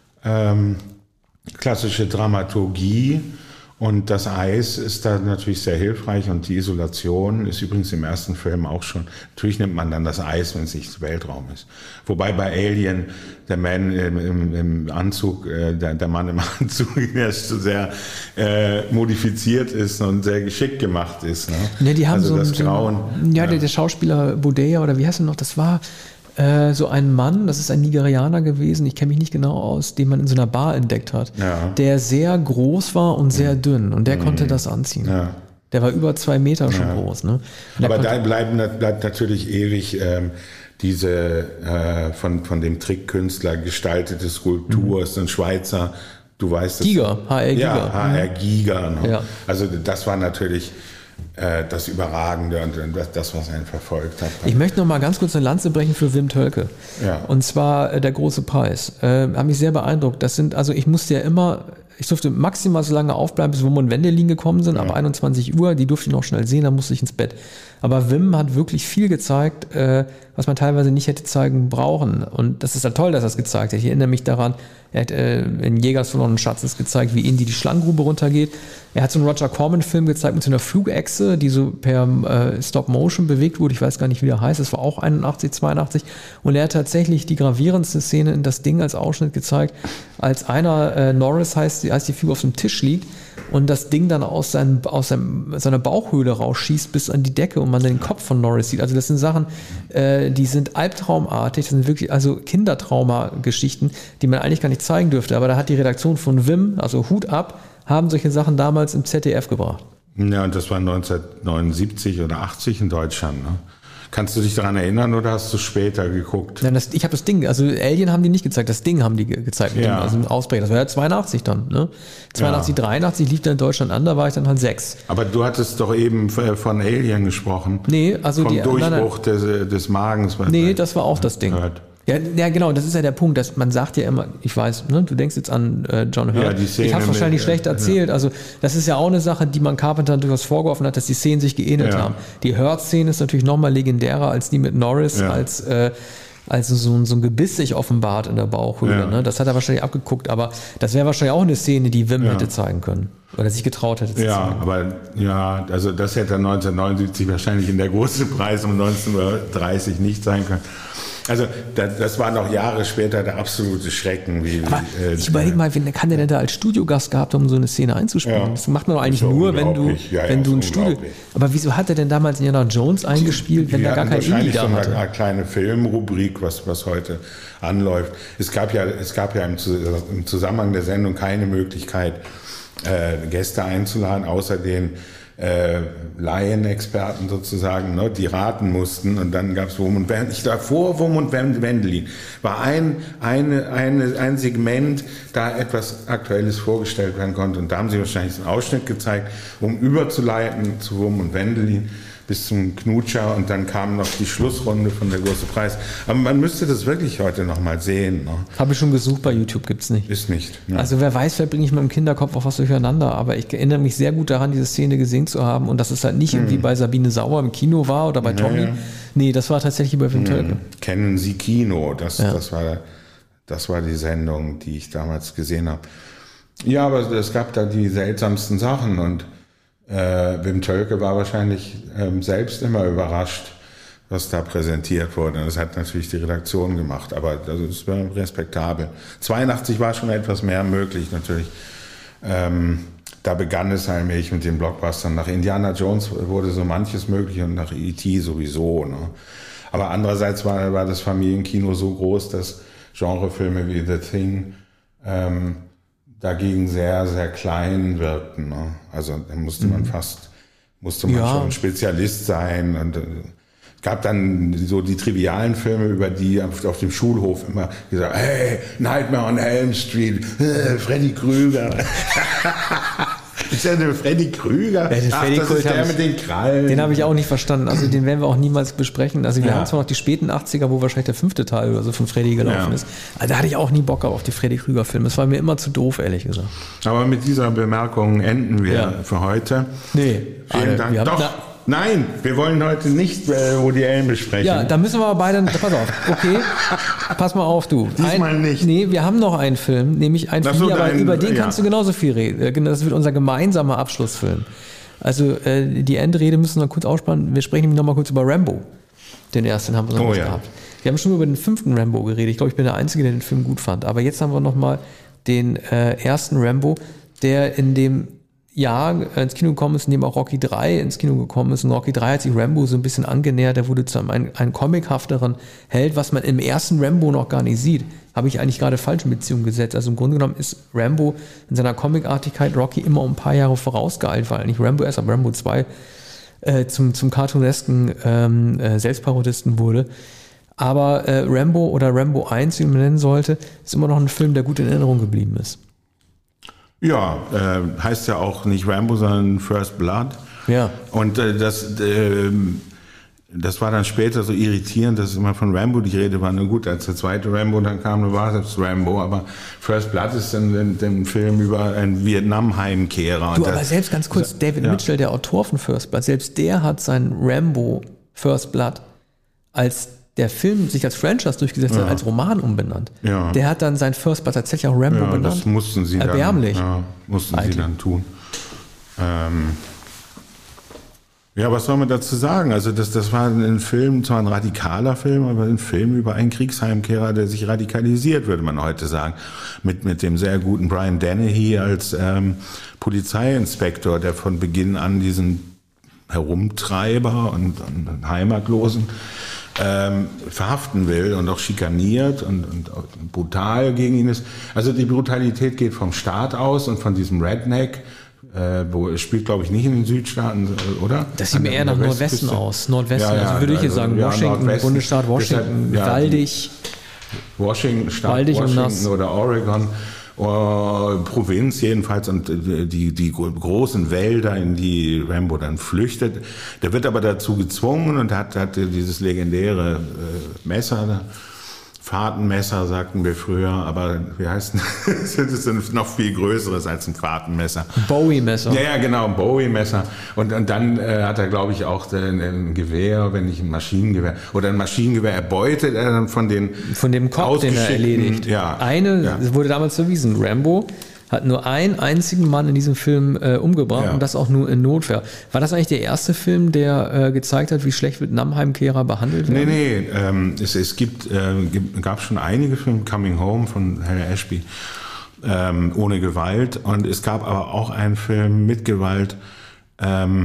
ähm, klassische Dramaturgie. Und das Eis ist da natürlich sehr hilfreich und die Isolation ist übrigens im ersten Film auch schon, natürlich nimmt man dann das Eis, wenn es nicht Weltraum ist. Wobei bei Alien der Mann im, im, im Anzug, äh, der, der Mann im Anzug, der sehr äh, modifiziert ist und sehr geschickt gemacht ist. Ne? Ja, die haben also so das so Grauen. Ja, ja. Der, der Schauspieler Boudea oder wie heißt er noch, das war so ein Mann, das ist ein Nigerianer gewesen, ich kenne mich nicht genau aus, den man in so einer Bar entdeckt hat, ja. der sehr groß war und sehr dünn und der mhm. konnte das anziehen. Ja. Der war über zwei Meter schon ja. groß. Ne? Aber da bleiben, bleibt natürlich ewig ähm, diese äh, von, von dem Trickkünstler gestaltete Skulptur, mhm. ist ein Schweizer, du weißt es. Giger, H R Giger. Ja, H R Giger. Ne? Ja. Also das war natürlich das Überragende und das, was einen verfolgt hat. Ich möchte noch mal ganz kurz eine Lanze brechen für Wim Tölke. Ja. Und zwar der große Preis. Äh, hat mich sehr beeindruckt. Das sind, also ich musste ja immer, ich durfte maximal so lange aufbleiben, bis Wim und Wendelin gekommen sind, ja. ab einundzwanzig Uhr. Die durfte ich noch schnell sehen, dann musste ich ins Bett. Aber Wim hat wirklich viel gezeigt, äh, was man teilweise nicht hätte zeigen brauchen. Und das ist ja toll, dass er es gezeigt hat. Ich erinnere mich daran, er hat äh, in Jägers verlorenen Schatzes gezeigt, wie Indy die Schlangengrube runtergeht. Er hat so einen Roger Corman-Film gezeigt mit so einer Flugechse, die so per äh, Stop-Motion bewegt wurde. Ich weiß gar nicht, wie der heißt. Das war auch einundachtzig, zweiundachtzig. Und er hat tatsächlich die gravierendste Szene in das Ding als Ausschnitt gezeigt, als einer, äh, Norris heißt, heißt die Figur, auf dem Tisch liegt und das Ding dann aus, seinem, aus seinem, seiner Bauchhöhle rausschießt bis an die Decke und man den Kopf von Norris sieht. Also das sind Sachen, äh, die sind albtraumartig, das sind wirklich also Kindertrauma-Geschichten, die man eigentlich gar nicht zeigen dürfte. Aber da hat die Redaktion von Wim, also Hut ab, haben solche Sachen damals im Z D F gebracht. Ja, und das war neunzehnhundertneunundsiebzig oder achtzig in Deutschland. Ne? Kannst du dich daran erinnern oder hast du später geguckt? Nein, das, ich habe das Ding, also Alien haben die nicht gezeigt, das Ding haben die ge gezeigt, mit ja. dem, also im Ausbrechen. Das war ja zweiundachtzig dann, ne? zweiundachtzig, ja. dreiundachtzig lief dann in Deutschland an, da war ich dann halt sechs. Aber du hattest doch eben von Alien gesprochen. Nee, also Vom die Durchbruch nein, nein. Des, des Magens. Nee, das war auch das Ding. Hört. Ja, ja, genau, das ist ja der Punkt, dass man sagt ja immer, ich weiß, ne, du denkst jetzt an äh, John Hurt. Ja, die Szene ich habe es wahrscheinlich mit, schlecht erzählt. Ja. Also das ist ja auch eine Sache, die man Carpenter durchaus vorgeworfen hat, dass die Szenen sich geähnelt ja. haben. Die Hurt-Szene ist natürlich nochmal legendärer als die mit Norris, ja. als äh, also so, ein, so ein Gebiss sich offenbart in der Bauchhöhle. Ja. Ne? Das hat er wahrscheinlich abgeguckt, aber das wäre wahrscheinlich auch eine Szene, die Wim ja. hätte zeigen können. Oder sich getraut hätte zu ja, zeigen. Ja, aber ja, also das hätte er neunzehnhundertneunundsiebzig wahrscheinlich in der großen Preis um neunzehn Uhr dreißig nicht sein können. Also das, das war noch Jahre später der absolute Schrecken. Wie, aber äh, ich überlege mal, wen kann der denn da als Studiogast gehabt, um so eine Szene einzuspielen? Ja. Das macht man doch eigentlich nur, wenn du, ja, wenn ja, du ein Studio... Aber wieso hat er denn damals Indiana Jones eingespielt, wenn da gar kein Indie da hatte? So eine kleine Filmrubrik, was, was heute anläuft. Es gab ja, es gab ja im, im Zusammenhang der Sendung keine Möglichkeit, äh, Gäste einzuladen, außer den Äh, Laienexperten sozusagen, ne, die raten mussten, und dann gab es Wurm und Wendelin. Ich dachte, vor Wurm und Wendelin war ein, eine, eine, ein Segment, da etwas Aktuelles vorgestellt werden konnte, und da haben sie wahrscheinlich einen Ausschnitt gezeigt, um überzuleiten zu Wurm und Wendelin bis zum Knutscher, und dann kam noch die Schlussrunde von der große Preis. Aber man müsste das wirklich heute noch mal sehen. Ne? Habe ich schon gesucht, bei YouTube gibt's nicht. Ist nicht. Ne? Also wer weiß, vielleicht bringe ich mit dem Kinderkopf auch was durcheinander, aber ich erinnere mich sehr gut daran, diese Szene gesehen zu haben, und dass es halt nicht hm. irgendwie bei Sabine Sauer im Kino war oder bei Tommy. Naja. Nee, das war tatsächlich bei Wim Tölke. Hm. Kennen Sie Kino? Das, ja. das, war, das war die Sendung, die ich damals gesehen habe. Ja, aber es gab da die seltsamsten Sachen, und Äh, Wim Tölke war wahrscheinlich ähm, selbst immer überrascht, was da präsentiert wurde. Und das hat natürlich die Redaktion gemacht, aber das ist respektabel. zweiundachtzig war schon etwas mehr möglich natürlich. Ähm, da begann es allmählich mit den Blockbustern. Nach Indiana Jones wurde so manches möglich und nach E T sowieso. Ne? Aber andererseits war, war das Familienkino so groß, dass Genrefilme wie The Thing ähm, dagegen sehr, sehr klein wirkten. Ne? Also da musste man fast, musste man ja. schon Spezialist sein. Und es äh, gab dann so die trivialen Filme, über die auf, auf dem Schulhof immer gesagt, hey, Nightmare on Elm Street, äh, Freddy Krüger. Ist ja der Freddy Krüger? Ja, Ach, Freddy das ist der mit den Krallen. Den habe ich auch nicht verstanden. Also den werden wir auch niemals besprechen. Also wir ja. haben zwar noch die späten achtziger, wo wahrscheinlich der fünfte Teil oder so von Freddy gelaufen ja. ist. Also da hatte ich auch nie Bock auf die Freddy Krüger Filme. Das war mir immer zu doof, ehrlich gesagt. Aber mit dieser Bemerkung enden wir ja. für heute. Nee. Vielen alle, Dank. Doch. Nein, wir wollen heute nicht äh, Woody Allen besprechen. Ja, da müssen wir aber beide, pass auf, okay, pass mal auf, du. Diesmal ein, nicht. Nee, wir haben noch einen Film, nämlich einen Film, aber über den ja. kannst du genauso viel reden. Das wird unser gemeinsamer Abschlussfilm. Also äh, die Endrede müssen wir kurz ausspannen. Wir sprechen nämlich noch mal kurz über Rambo. Den ersten haben wir noch oh, nicht ja. gehabt. Wir haben schon über den fünften Rambo geredet. Ich glaube, ich bin der Einzige, der den Film gut fand. Aber jetzt haben wir noch mal den äh, ersten Rambo, der in dem Jahr ins Kino gekommen ist, in dem auch Rocky drei ins Kino gekommen ist. Und Rocky drei hat sich Rambo so ein bisschen angenähert. Der wurde zu einem, einem, einem comichafteren Held, was man im ersten Rambo noch gar nicht sieht. Habe ich eigentlich gerade falsch in Beziehung gesetzt. Also im Grunde genommen ist Rambo in seiner Comicartigkeit Rocky immer um ein paar Jahre vorausgeeilt, weil eigentlich Rambo erst ab Rambo zwei äh, zum, zum cartoonesken ähm, äh, Selbstparodisten wurde. Aber äh, Rambo oder Rambo eins, wie man nennen sollte, ist immer noch ein Film, der gut in Erinnerung geblieben ist. Ja, äh, heißt ja auch nicht Rambo, sondern First Blood. Ja. Und äh, das, äh, das war dann später so irritierend, dass immer von Rambo die Rede war. Na gut, als der zweite Rambo dann kam, war es Rambo. Aber First Blood ist dann ein, ein Film über einen Vietnam-Heimkehrer. Du, aber selbst ganz kurz, David ja. Mitchell, der Autor von First Blood, selbst der hat sein Rambo First Blood als der Film sich als Franchise durchgesetzt ja. hat, als Roman umbenannt. Ja. Der hat dann sein First Blood tatsächlich auch Rambo ja, benannt. Das mussten sie Erbärmlich. dann, ja, mussten sie dann tun. Ähm, ja, was soll man dazu sagen? Also das, das war ein Film, zwar ein radikaler Film, aber ein Film über einen Kriegsheimkehrer, der sich radikalisiert, würde man heute sagen. Mit, mit dem sehr guten Brian Dennehy als ähm, Polizeiinspektor, der von Beginn an diesen Herumtreiber und, und Heimatlosen Ähm, verhaften will und auch schikaniert und, und brutal gegen ihn ist. Also die Brutalität geht vom Staat aus und von diesem Redneck, Äh, wo es spielt, glaube ich, nicht in den Südstaaten, oder? Das sieht mir eher nach Nordwesten aus. Nordwesten, ja, ja, also würde ich jetzt sagen, also, Washington, ja, Bundesstaat Washington, deshalb, ja, waldig. Washington, Staat waldig Washington oder Oregon, uh, Provinz jedenfalls, und die, die großen Wälder, in die Rambo dann flüchtet. Der wird aber dazu gezwungen und hat, hat dieses legendäre äh, Messer da. Fahrtenmesser, sagten wir früher, aber wie heißt das? Das ist noch viel größeres als ein Fahrtenmesser. Bowie-Messer. Ja, ja, genau, ein Bowie-Messer. Und, und dann äh, hat er, glaube ich, auch ein, ein Gewehr, wenn nicht ein Maschinengewehr, oder ein Maschinengewehr erbeutet er dann von den Von dem Cop, den er erledigt. Ja, Eine, ja. wurde damals verwiesen, Rambo hat nur einen einzigen Mann in diesem Film äh, umgebracht, ja. und das auch nur in Notwehr. War das eigentlich der erste Film, der äh, gezeigt hat, wie schlecht Vietnam-Heimkehrer behandelt werden? Nee, nee, ähm, es, es gibt, äh, gab schon einige Filme, Coming Home von Hal Ashby, ähm, ohne Gewalt, und es gab aber auch einen Film mit Gewalt, ähm,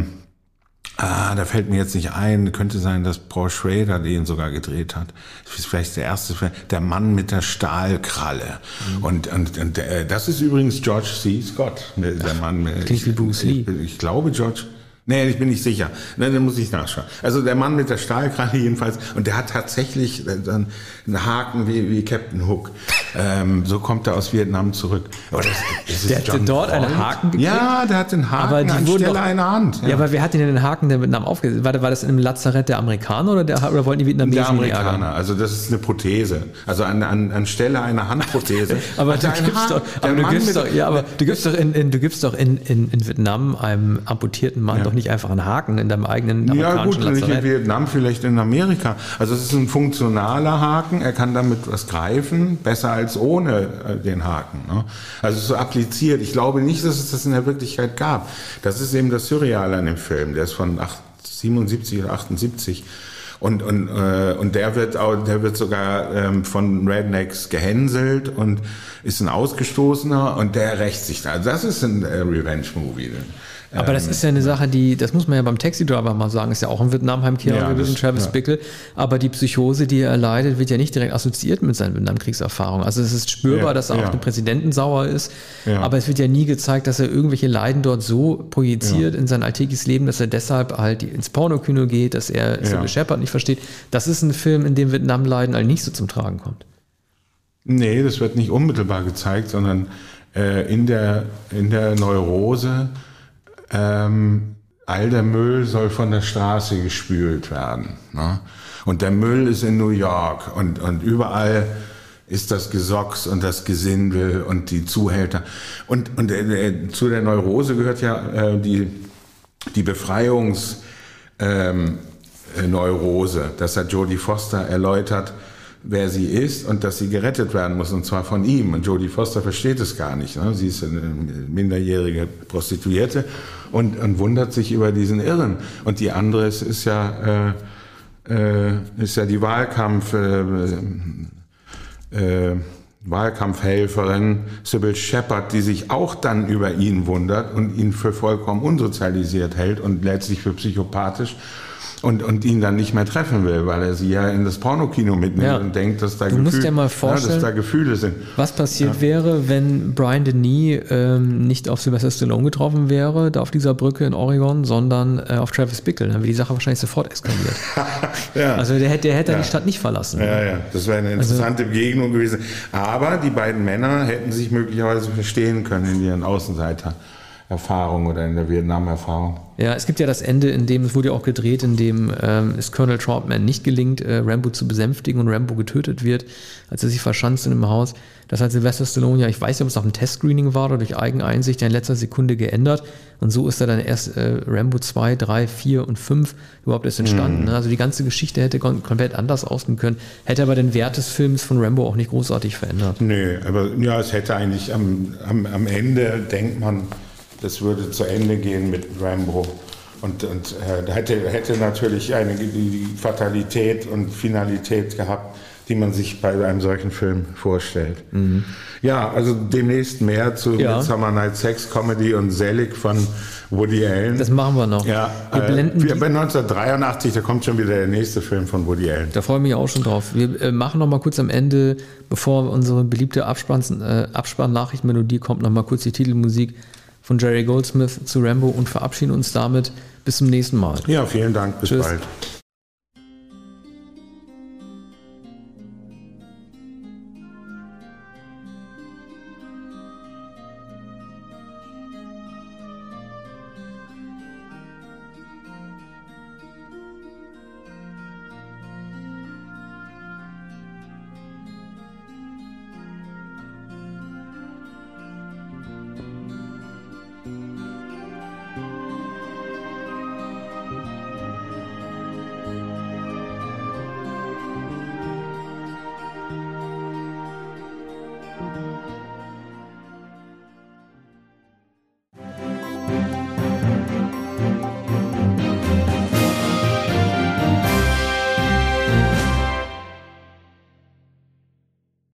ah, da fällt mir jetzt nicht ein, könnte sein, dass Paul Schrader den sogar gedreht hat. Das ist vielleicht der erste Film, Der Mann mit der Stahlkralle. Mhm. Und, und, und äh, das ist übrigens George C. Scott, der, der Ach, Mann. Klingt wie Bruce Lee. Ich, ich glaube, George... Nee, ich bin nicht sicher. Nein, dann muss ich nachschauen. Also der Mann mit der Stahlkralle jedenfalls, und der hat tatsächlich dann einen Haken wie, wie Captain Hook. Ähm, so kommt er aus Vietnam zurück. Aber das, das der hatte dort Freund. einen Haken gekriegt? Ja, der hat den Haken aber die anstelle doch, einer Hand. Ja. ja, aber wer hat denn den Haken der Vietnam aufgesetzt? War, war das in einem Lazarett der Amerikaner oder, der, oder wollten die Vietnamesen Der Amerikaner, also das ist eine Prothese. Also an, an, anstelle einer Handprothese. aber du gibst doch, aber du gibst doch, ja, aber du gibst doch in, in, du gibst doch in, in, in Vietnam einem amputierten Mann ja. doch nicht einfach einen Haken in deinem eigenen amerikanischen Ja gut, Lazarett. Nicht in Vietnam, vielleicht in Amerika. Also es ist ein funktionaler Haken, er kann damit was greifen, besser als ohne den Haken. Ne? Also so appliziert. Ich glaube nicht, dass es das in der Wirklichkeit gab. Das ist eben das Surreale an dem Film. Der ist von siebenundsiebzig oder achtundsiebzig. Und, und, äh, und der wird auch, der wird sogar ähm, von Rednecks gehänselt und ist ein Ausgestoßener, und der rächt sich da. Also das ist ein äh, Revenge-Movie. Aber das ist ja eine Sache, die, das muss man ja beim Taxi Driver mal sagen, ist ja auch ein Vietnam-Heimkehrer ja, gewesen, Travis ja. Bickle. Aber die Psychose, die er erleidet, wird ja nicht direkt assoziiert mit seinen Vietnamkriegserfahrungen. Also es ist spürbar, ja, dass er ja. auf den Präsidenten sauer ist. Ja. Aber es wird ja nie gezeigt, dass er irgendwelche Leiden dort so projiziert ja. in sein alltägliches Leben, dass er deshalb halt ins Pornokino geht, dass er Sybil ja. Shepherd nicht versteht. Das ist ein Film, in dem Vietnam-Leiden halt nicht so zum Tragen kommt. Nee, das wird nicht unmittelbar gezeigt, sondern äh, in der, in der Neurose. Ähm, all der Müll soll von der Straße gespült werden. Ne? Und der Müll ist in New York, und, und überall ist das Gesocks und das Gesindel und die Zuhälter. Und, und äh, zu der Neurose gehört ja äh, die, die Befreiungsneurose. Ähm, Neurose. Das hat Jodie Foster erläutert, wer sie ist und dass sie gerettet werden muss, und zwar von ihm. Und Jodie Foster versteht es gar nicht. Ne? Sie ist eine minderjährige Prostituierte und, und wundert sich über diesen Irren. Und die andere ist, ist ja äh, äh, ist ja die Wahlkampf äh, äh, Wahlkampfhelferin Sybil Shepherd, die sich auch dann über ihn wundert und ihn für vollkommen unsozialisiert hält und letztlich für psychopathisch. Und, und ihn dann nicht mehr treffen will, weil er sie ja in das Pornokino mitnimmt ja. und denkt, dass da, du Gefühl, musst dir mal vorstellen, ja, dass da Gefühle sind. Was passiert ja. wäre, wenn Brian Denny ähm, nicht auf Sylvester Stallone getroffen wäre, da auf dieser Brücke in Oregon, sondern äh, auf Travis Bickle. Dann wäre die Sache wahrscheinlich sofort eskaliert. ja. Also der, der hätte ja. die Stadt nicht verlassen. Ja, ja, das wäre eine interessante also, Begegnung gewesen. Aber die beiden Männer hätten sich möglicherweise verstehen können in ihren Außenseiter. Erfahrung oder in der Vietnam-Erfahrung. Ja, es gibt ja das Ende, in dem, es wurde ja auch gedreht, in dem ähm, es Colonel Troutman nicht gelingt, äh, Rambo zu besänftigen und Rambo getötet wird, als er sich verschanzt in einem Haus. Das hat Sylvester Stallone ja, ich weiß nicht, ob es nach einem Testscreening war oder durch Eigeneinsicht, in letzter Sekunde geändert. Und so ist er dann erst äh, Rambo zwei, drei, vier und fünf überhaupt erst entstanden. Mhm. Also die ganze Geschichte hätte komplett anders ausgehen können, hätte aber den Wert des Films von Rambo auch nicht großartig verändert. Nö, aber ja, es hätte eigentlich am, am, am Ende, denkt man, das würde zu Ende gehen mit Rambo. Und, und äh, hätte, hätte natürlich eine die Fatalität und Finalität gehabt, die man sich bei einem solchen Film vorstellt. Mhm. Ja, also demnächst mehr zu ja. Midsummer Night's Sex, Comedy und Selig von Woody Allen. Das machen wir noch. Ja, wir äh, blenden wir, bei neunzehnhundertdreiundachtzig, da kommt schon wieder der nächste Film von Woody Allen. Da freue ich mich auch schon drauf. Wir äh, machen noch mal kurz am Ende, bevor unsere beliebte Abspann, äh, Abspann-Nachrichtenmelodie kommt, noch mal kurz die Titelmusik von Jerry Goldsmith zu Rambo und verabschieden uns damit. Bis zum nächsten Mal. Ja, vielen Dank. Bis Tschüss. bald.